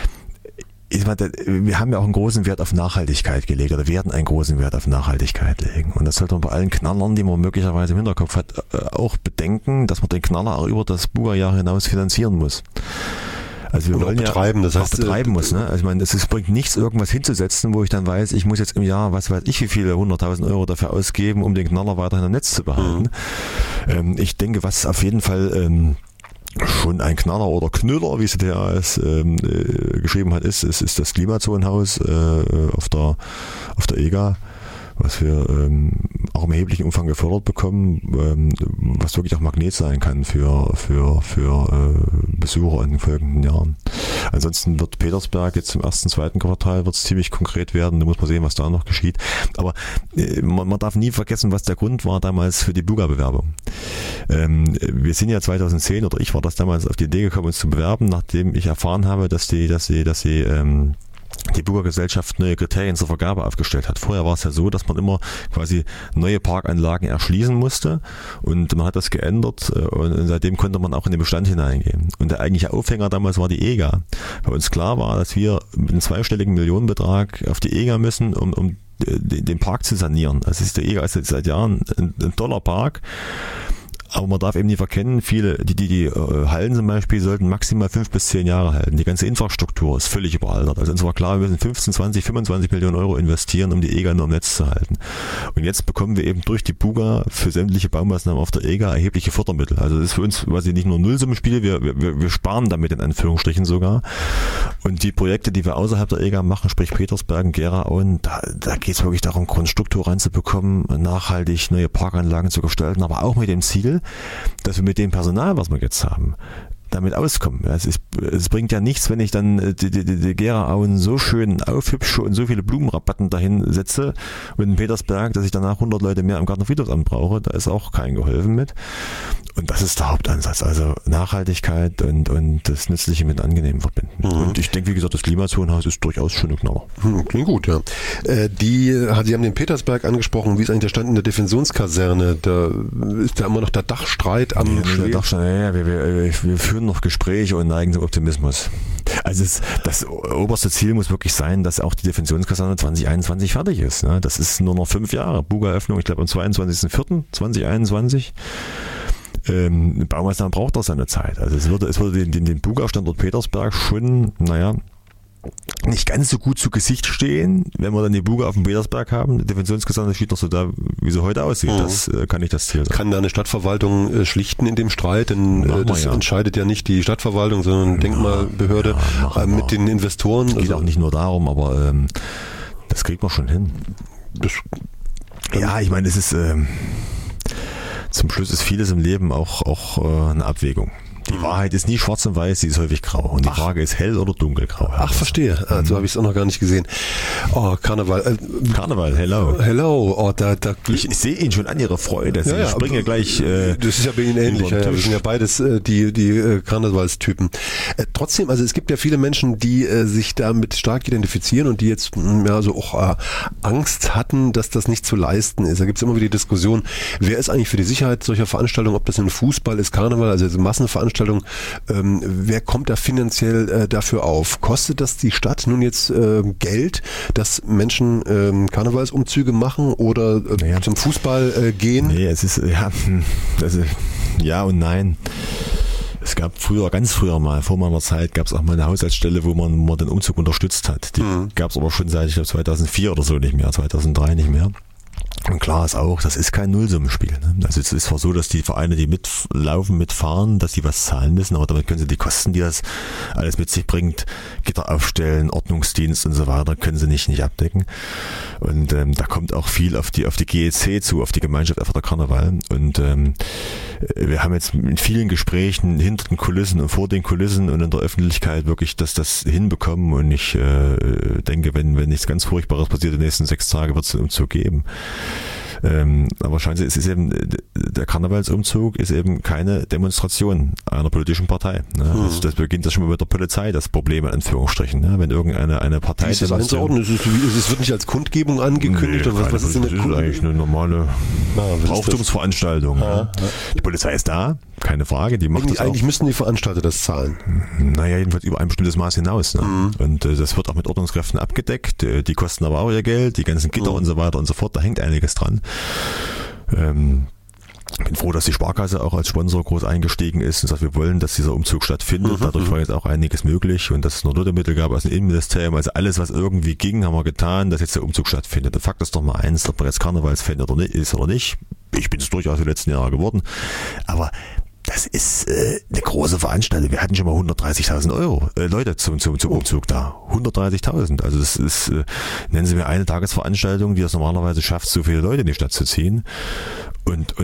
wir haben ja auch einen großen Wert auf Nachhaltigkeit gelegt oder werden einen großen Wert auf Nachhaltigkeit legen. Und das sollte man bei allen Knallern, die man möglicherweise im Hinterkopf hat, auch bedenken, dass man den Knaller auch über das Buga-Jahr hinaus finanzieren muss. Also wir wollen betreiben, ja das heißt, betreiben muss. Ne? Also ich meine, es bringt nichts, irgendwas hinzusetzen, wo ich dann weiß, ich muss jetzt im Jahr, was weiß ich, wie viele 100.000 € dafür ausgeben, um den Knaller weiterhin im Netz zu behalten. Ich denke, was auf jeden Fall schon ein Knaller oder Knüller, wie es der DHS geschrieben hat, ist das Klimazonenhaus auf der EGA, was wir auch im erheblichen Umfang gefördert bekommen, was wirklich auch Magnet sein kann für Besucher in den folgenden Jahren. Ansonsten wird Petersberg jetzt im 1., 2. Quartal wird es ziemlich konkret werden, da muss man sehen, was da noch geschieht. Aber man darf nie vergessen, was der Grund war damals für die Buga-Bewerbung. Wir sind ja 2010, oder ich war das damals auf die Idee gekommen, uns zu bewerben, nachdem ich erfahren habe, dass die Buga-Gesellschaft neue Kriterien zur Vergabe aufgestellt hat. Vorher war es ja so, dass man immer quasi neue Parkanlagen erschließen musste und man hat das geändert und seitdem konnte man auch in den Bestand hineingehen. Und der eigentliche Aufhänger damals war die EGA. Weil uns klar war, dass wir mit einem zweistelligen Millionenbetrag auf die EGA müssen, um den Park zu sanieren. Also die EGA ist jetzt seit Jahren ein toller Park. Aber man darf eben nicht verkennen, viele, die Hallen zum Beispiel, sollten maximal 5 bis 10 Jahre halten. Die ganze Infrastruktur ist völlig überaltert. Also uns war klar, wir müssen 15, 20, 25 Millionen € investieren, um die EGA nur im Netz zu halten. Und jetzt bekommen wir eben durch die Buga für sämtliche Baumaßnahmen auf der EGA erhebliche Fördermittel. Also das ist für uns quasi nicht nur Nullsummenspiel, wir sparen damit in Anführungsstrichen sogar. Und die Projekte, die wir außerhalb der EGA machen, sprich Petersberg, Gera-Auen, da geht es wirklich darum, Grundstruktur ranzubekommen, nachhaltig neue Parkanlagen zu gestalten, aber auch mit dem Ziel, dass wir mit dem Personal, was wir jetzt haben, damit auskommen. Es bringt ja nichts, wenn ich dann die Gera-Auen so schön aufhübsche und so viele Blumenrabatten dahin setze und in Petersberg, dass ich danach 100 Leute mehr am Gartenfriedhofsamt brauche. Da ist auch kein geholfen mit. Und das ist der Hauptansatz. Also Nachhaltigkeit und das Nützliche mit Angenehm verbinden. Und ich denke, wie gesagt, das Klimazonenhaus ist durchaus schon ein Knaller. Klingt gut, ja. Sie haben den Petersberg angesprochen. Wie ist eigentlich der Stand in der Defensionskaserne? Da ist ja immer noch der Dachstreit am wir führen noch Gespräche und neigen zum Optimismus. Also das oberste Ziel muss wirklich sein, dass auch die Defensionskaserne 2021 fertig ist. Ne? Das ist nur noch 5 Jahre. Buga-Eröffnung, ich glaube am 22.04.2021. Baumaßnahmen braucht doch seine Zeit. Also es würde den Buga-Standort Petersberg schon, nicht ganz so gut zu Gesicht stehen, wenn wir dann die Buga auf dem Petersberg haben. Die Defensionskaserne steht doch so da, wie sie heute aussieht. Das kann nicht das Ziel sein. Kann da eine Stadtverwaltung schlichten in dem Streit? Denn das entscheidet ja nicht die Stadtverwaltung, sondern Denkmalbehörde mit den Investoren. Es geht auch nicht nur darum, aber das kriegt man schon hin. Ich meine, es ist zum Schluss ist vieles im Leben auch eine Abwägung. Die Wahrheit ist nie schwarz und weiß, sie ist häufig grau. Und die Frage ist hell oder dunkelgrau. Ach, verstehe. So habe ich es auch noch gar nicht gesehen. Oh, Karneval. Karneval, hello. Hello. Oh, ich sehe ihn schon an Ihre Freude. Sie springen gleich. Das ist ja bei Ihnen ähnlich. Ja, wir sind ja beides die Karnevalstypen. Trotzdem, also es gibt ja viele Menschen, die sich damit stark identifizieren und die jetzt so auch Angst hatten, dass das nicht zu leisten ist. Da gibt es immer wieder die Diskussion, wer ist eigentlich für die Sicherheit solcher Veranstaltungen, ob das ein Fußball ist, Karneval, also Massenveranstaltungen, wer kommt da finanziell dafür auf? Kostet das die Stadt nun jetzt Geld, dass Menschen Karnevalsumzüge machen oder zum Fußball gehen? Nee, es ist ja und nein. Es gab ganz früher mal, vor meiner Zeit, gab es auch mal eine Haushaltsstelle, wo man den Umzug unterstützt hat. Die gab es aber schon seit, ich glaube, 2004 oder so nicht mehr, 2003 nicht mehr. Und klar ist auch, das ist kein Nullsummenspiel. Ne? Also es ist zwar so, dass die Vereine, die mitlaufen, mitfahren, dass die was zahlen müssen, aber damit können sie die Kosten, die das alles mit sich bringt, Gitter aufstellen, Ordnungsdienst und so weiter, können sie nicht abdecken. Und da kommt auch viel auf die GEC zu, auf die Gemeinschaft einfach der Karneval. Und wir haben jetzt in vielen Gesprächen hinter den Kulissen und vor den Kulissen und in der Öffentlichkeit wirklich das hinbekommen. Und ich denke, wenn nichts ganz Furchtbares passiert, die nächsten 6 Tage wird es einen Umzug geben. Aber schauen Sie, es ist eben, der Karnevalsumzug ist eben keine Demonstration einer politischen Partei. Ne? Das beginnt das schon mal mit der Polizei, das Problem in Anführungsstrichen. Ne? Wenn eine Partei... Wie ist das einzuordnen? Es wird nicht als Kundgebung angekündigt? Nee, oder was ist denn das ist eigentlich eine normale Brauchtumsveranstaltung. Ne? Die Polizei ist da, keine Frage. Die macht eigentlich müssten die Veranstalter das zahlen. Naja, jedenfalls über ein bestimmtes Maß hinaus. Ne? Und das wird auch mit Ordnungskräften abgedeckt. Die kosten aber auch ihr Geld, die ganzen Gitter und so weiter und so fort. Da hängt einiges dran. Bin froh, dass die Sparkasse auch als Sponsor groß eingestiegen ist und sagt, wir wollen, dass dieser Umzug stattfindet. Dadurch war jetzt auch einiges möglich und dass es noch Mittel gab aus dem Innenministerium. Also alles, was irgendwie ging, haben wir getan, dass jetzt der Umzug stattfindet. Der Fakt ist doch mal eins, ob man jetzt Karnevalsfan ist oder nicht. Ich bin es durchaus die letzten Jahre geworden. Aber das ist eine große Veranstaltung. Wir hatten schon mal 130.000 Leute zum Umzug da. 130.000. Also das ist, nennen Sie mir eine Tagesveranstaltung, die es normalerweise schafft, so viele Leute in die Stadt zu ziehen. Und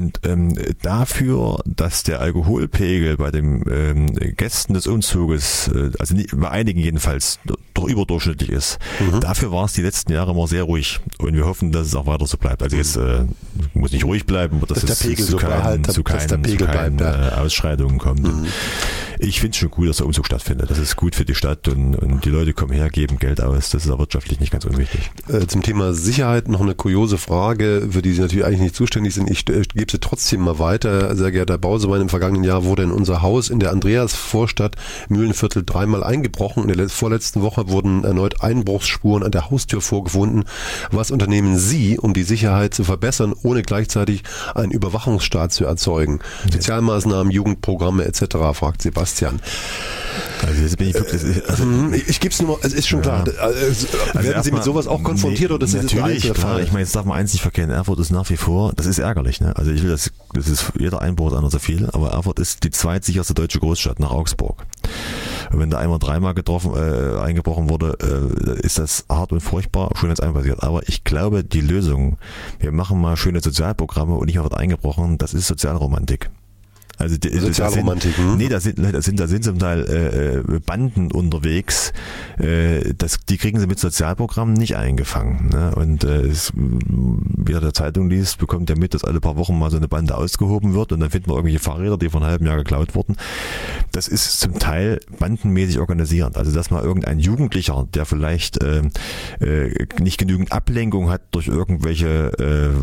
dafür, dass der Alkoholpegel bei den Gästen des Umzuges, also bei einigen jedenfalls, doch überdurchschnittlich ist, dafür war es die letzten Jahre immer sehr ruhig. Und wir hoffen, dass es auch weiter so bleibt. Also jetzt muss nicht ruhig bleiben, aber dass es zu keinen Ausschreitungen kommt. Ich finde es schon gut, dass der Umzug stattfindet. Das ist gut für die Stadt und die Leute kommen her, geben Geld aus. Das ist auch wirtschaftlich nicht ganz unwichtig. Zum Thema Sicherheit noch eine kuriose Frage, für die Sie natürlich eigentlich nicht zuständig sind. Ich gebe sie trotzdem mal weiter. Sehr geehrter Herr Bausewein, im vergangenen Jahr wurde in unser Haus in der Andreasvorstadt Mühlenviertel 3-mal eingebrochen. In der vorletzten Woche wurden erneut Einbruchsspuren an der Haustür vorgefunden. Was unternehmen Sie, um die Sicherheit zu verbessern, ohne gleichzeitig einen Überwachungsstaat zu erzeugen? Sozialmaßnahmen, Jugendprogramme etc., fragt Sebastian. Also jetzt bin ich gebe es nur mal, es ist schon klar. Werden Sie mit sowas auch konfrontiert oder ist das natürlich der Fall? Ich meine, jetzt darf man eins nicht verkennen, Erfurt ist nach wie vor, das ist ärgerlich, ne? Also ich will das ist jeder Einbruch ist einer so viel, aber Erfurt ist die zweitsicherste deutsche Großstadt nach Augsburg. Und wenn da einmal 3-mal eingebrochen wurde, ist das hart und furchtbar, schon jetzt einmal passiert. Aber ich glaube, die Lösung, wir machen mal schöne Sozialprogramme und nicht mehr wird eingebrochen, das ist Sozialromantik. Also Sozialromantik. Da sind zum Teil Banden unterwegs, die kriegen sie mit Sozialprogrammen nicht eingefangen. Ne? Und wer der Zeitung liest, bekommt ja mit, dass alle paar Wochen mal so eine Bande ausgehoben wird und dann finden wir irgendwelche Fahrräder, die vor einem halben Jahr geklaut wurden. Das ist zum Teil bandenmäßig organisierend. Also dass mal irgendein Jugendlicher, der vielleicht nicht genügend Ablenkung hat durch irgendwelche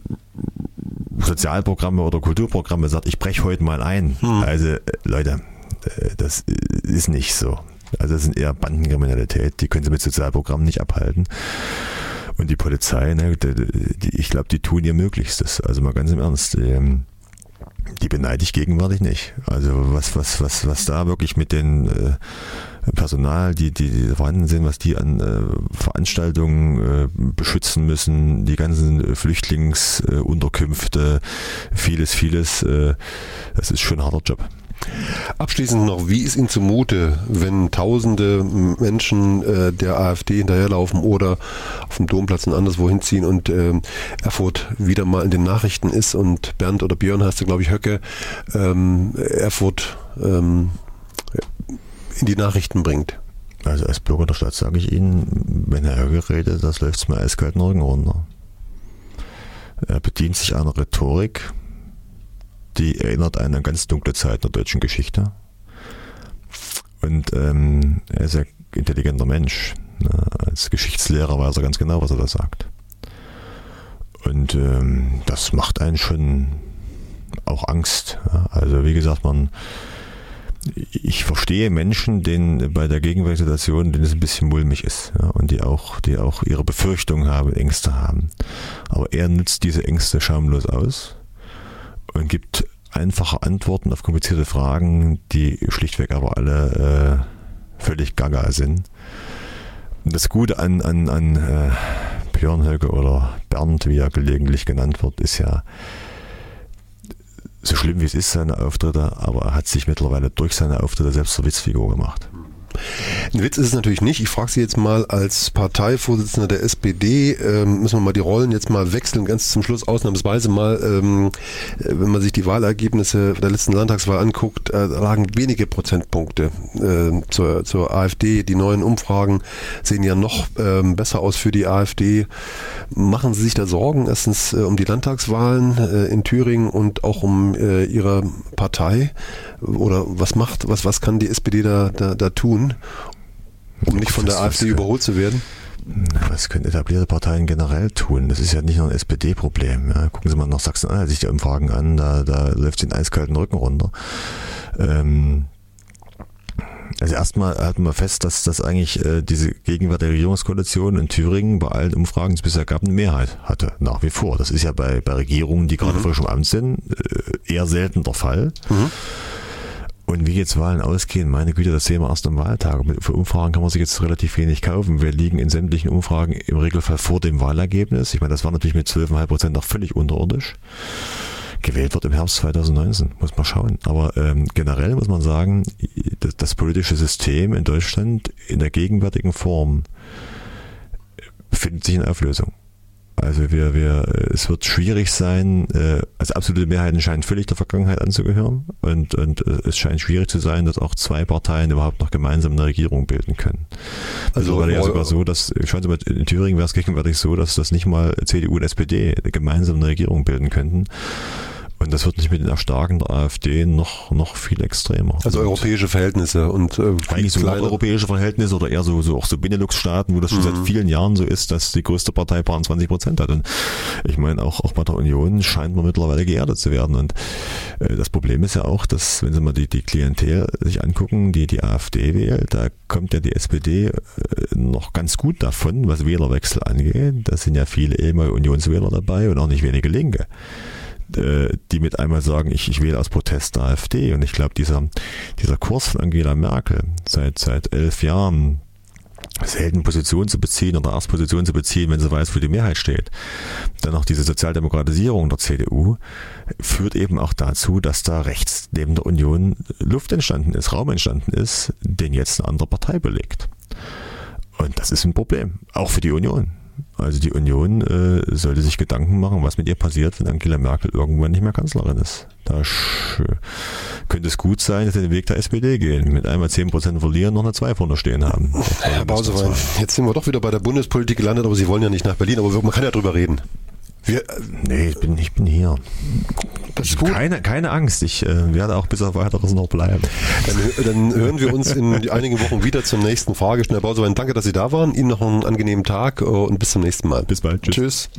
Sozialprogramme oder Kulturprogramme, sagt, ich breche heute mal ein. Also Leute, das ist nicht so. Also das sind eher Bandenkriminalität, die können sie mit Sozialprogrammen nicht abhalten. Und die Polizei, ne, ich glaube, die tun ihr Möglichstes. Also mal ganz im Ernst, die beneide ich gegenwärtig nicht. Also was da wirklich mit den Personal, die vorhanden sind, was die an Veranstaltungen beschützen müssen, die ganzen Flüchtlingsunterkünfte, vieles, das ist schon ein harter Job. Abschließend noch, wie ist Ihnen zumute, wenn tausende Menschen der AfD hinterherlaufen oder auf dem Domplatz und anderswo hinziehen und Erfurt wieder mal in den Nachrichten ist und Bernd oder Björn heißt du, glaube ich, Höcke, Erfurt in die Nachrichten bringt? Also als Bürger der Stadt sage ich Ihnen, wenn Herr Höcke redet, das läuft es mir eiskalt den Rücken runter. Er bedient sich einer Rhetorik, die erinnert an eine ganz dunkle Zeit der deutschen Geschichte. Und er ist ein intelligenter Mensch. Als Geschichtslehrer weiß er ganz genau, was er da sagt. Und das macht einen schon auch Angst. Also wie gesagt, ich verstehe Menschen, denen bei der gegenwärtigen Situation, denen es ein bisschen mulmig ist, ja, und die auch ihre Befürchtungen haben, Ängste haben. Aber er nutzt diese Ängste schamlos aus und gibt einfache Antworten auf komplizierte Fragen, die schlichtweg aber alle völlig gaga sind. Und das Gute an Björn Höcke oder Bernd, wie er gelegentlich genannt wird, ist ja, so schlimm wie es ist, seine Auftritte, aber er hat sich mittlerweile durch seine Auftritte selbst zur Witzfigur gemacht. Ein Witz ist es natürlich nicht. Ich frage Sie jetzt mal als Parteivorsitzender der SPD, müssen wir mal die Rollen jetzt mal wechseln, ganz zum Schluss ausnahmsweise mal, wenn man sich die Wahlergebnisse der letzten Landtagswahl anguckt, lagen wenige Prozentpunkte zur AfD. Die neuen Umfragen sehen ja noch besser aus für die AfD. Machen Sie sich da Sorgen, erstens um die Landtagswahlen in Thüringen und auch um Ihre Partei? Oder was kann die SPD da tun, um nicht von der AfD überholt zu werden? Was können etablierte Parteien generell tun? Das ist ja nicht nur ein SPD-Problem. Ja. Gucken Sie mal nach Sachsen-Anhalt sich die Umfragen an, da läuft es den eiskalten Rücken runter. Also erstmal halten wir fest, dass eigentlich diese gegenwärtige Regierungskoalition in Thüringen bei allen Umfragen, die es bisher gab, eine Mehrheit hatte, nach wie vor. Das ist ja bei Regierungen, die gerade frisch im Amt sind, eher selten der Fall. Und wie jetzt Wahlen ausgehen, meine Güte, das sehen wir erst am Wahltag. Für Umfragen kann man sich jetzt relativ wenig kaufen. Wir liegen in sämtlichen Umfragen im Regelfall vor dem Wahlergebnis. Ich meine, das war natürlich mit 12,5% noch völlig unterirdisch. Gewählt wird im Herbst 2019, muss man schauen. Aber generell muss man sagen, das politische System in Deutschland in der gegenwärtigen Form befindet sich in Auflösung. Also es wird schwierig sein, also absolute Mehrheiten scheinen völlig der Vergangenheit anzugehören und es scheint schwierig zu sein, dass auch zwei Parteien überhaupt noch gemeinsam eine Regierung bilden können. Also war ja sogar so, dass, schauen Sie mal, in Thüringen wäre es gegenwärtig so, dass das nicht mal CDU und SPD gemeinsam eine Regierung bilden könnten. Und das wird nicht mit den Erstarken der AfD noch viel extremer. Also europäische Verhältnisse und eigentlich so europäische Verhältnisse oder eher so auch so Benelux-Staaten, wo das schon seit vielen Jahren so ist, dass die größte Partei 20% hat. Und ich meine, auch bei der Union scheint man mittlerweile geerdet zu werden. Und das Problem ist ja auch, dass, wenn Sie mal die Klientel sich angucken, die AfD wählt, da kommt ja die SPD noch ganz gut davon, was Wählerwechsel angeht. Da sind ja viele ehemalige Unionswähler dabei und auch nicht wenige Linke, die mit einmal sagen, ich wähle aus Protest der AfD. Und ich glaube, dieser Kurs von Angela Merkel seit 11 Jahren, selten Position zu beziehen oder erst Position zu beziehen, wenn sie weiß, wo die Mehrheit steht, dann auch diese Sozialdemokratisierung der CDU, führt eben auch dazu, dass da rechts neben der Union Luft entstanden ist, Raum entstanden ist, den jetzt eine andere Partei belegt. Und das ist ein Problem, auch für die Union. Also die Union sollte sich Gedanken machen, was mit ihr passiert, wenn Angela Merkel irgendwann nicht mehr Kanzlerin ist. Da könnte es gut sein, dass sie den Weg der SPD gehen. Mit einmal 10% verlieren, noch eine 2 vorne stehen haben. Herr Bausewein, jetzt sind wir doch wieder bei der Bundespolitik gelandet, aber Sie wollen ja nicht nach Berlin, aber man kann ja drüber reden. Nee, ich bin hier. Das ist gut. Keine Angst, ich werde auch bis auf Weiteres noch bleiben. Dann hören wir uns in einigen Wochen wieder zur nächsten Frage. Herr Bausewein, danke, dass Sie da waren. Ihnen noch einen angenehmen Tag und bis zum nächsten Mal. Bis bald. Tschüss.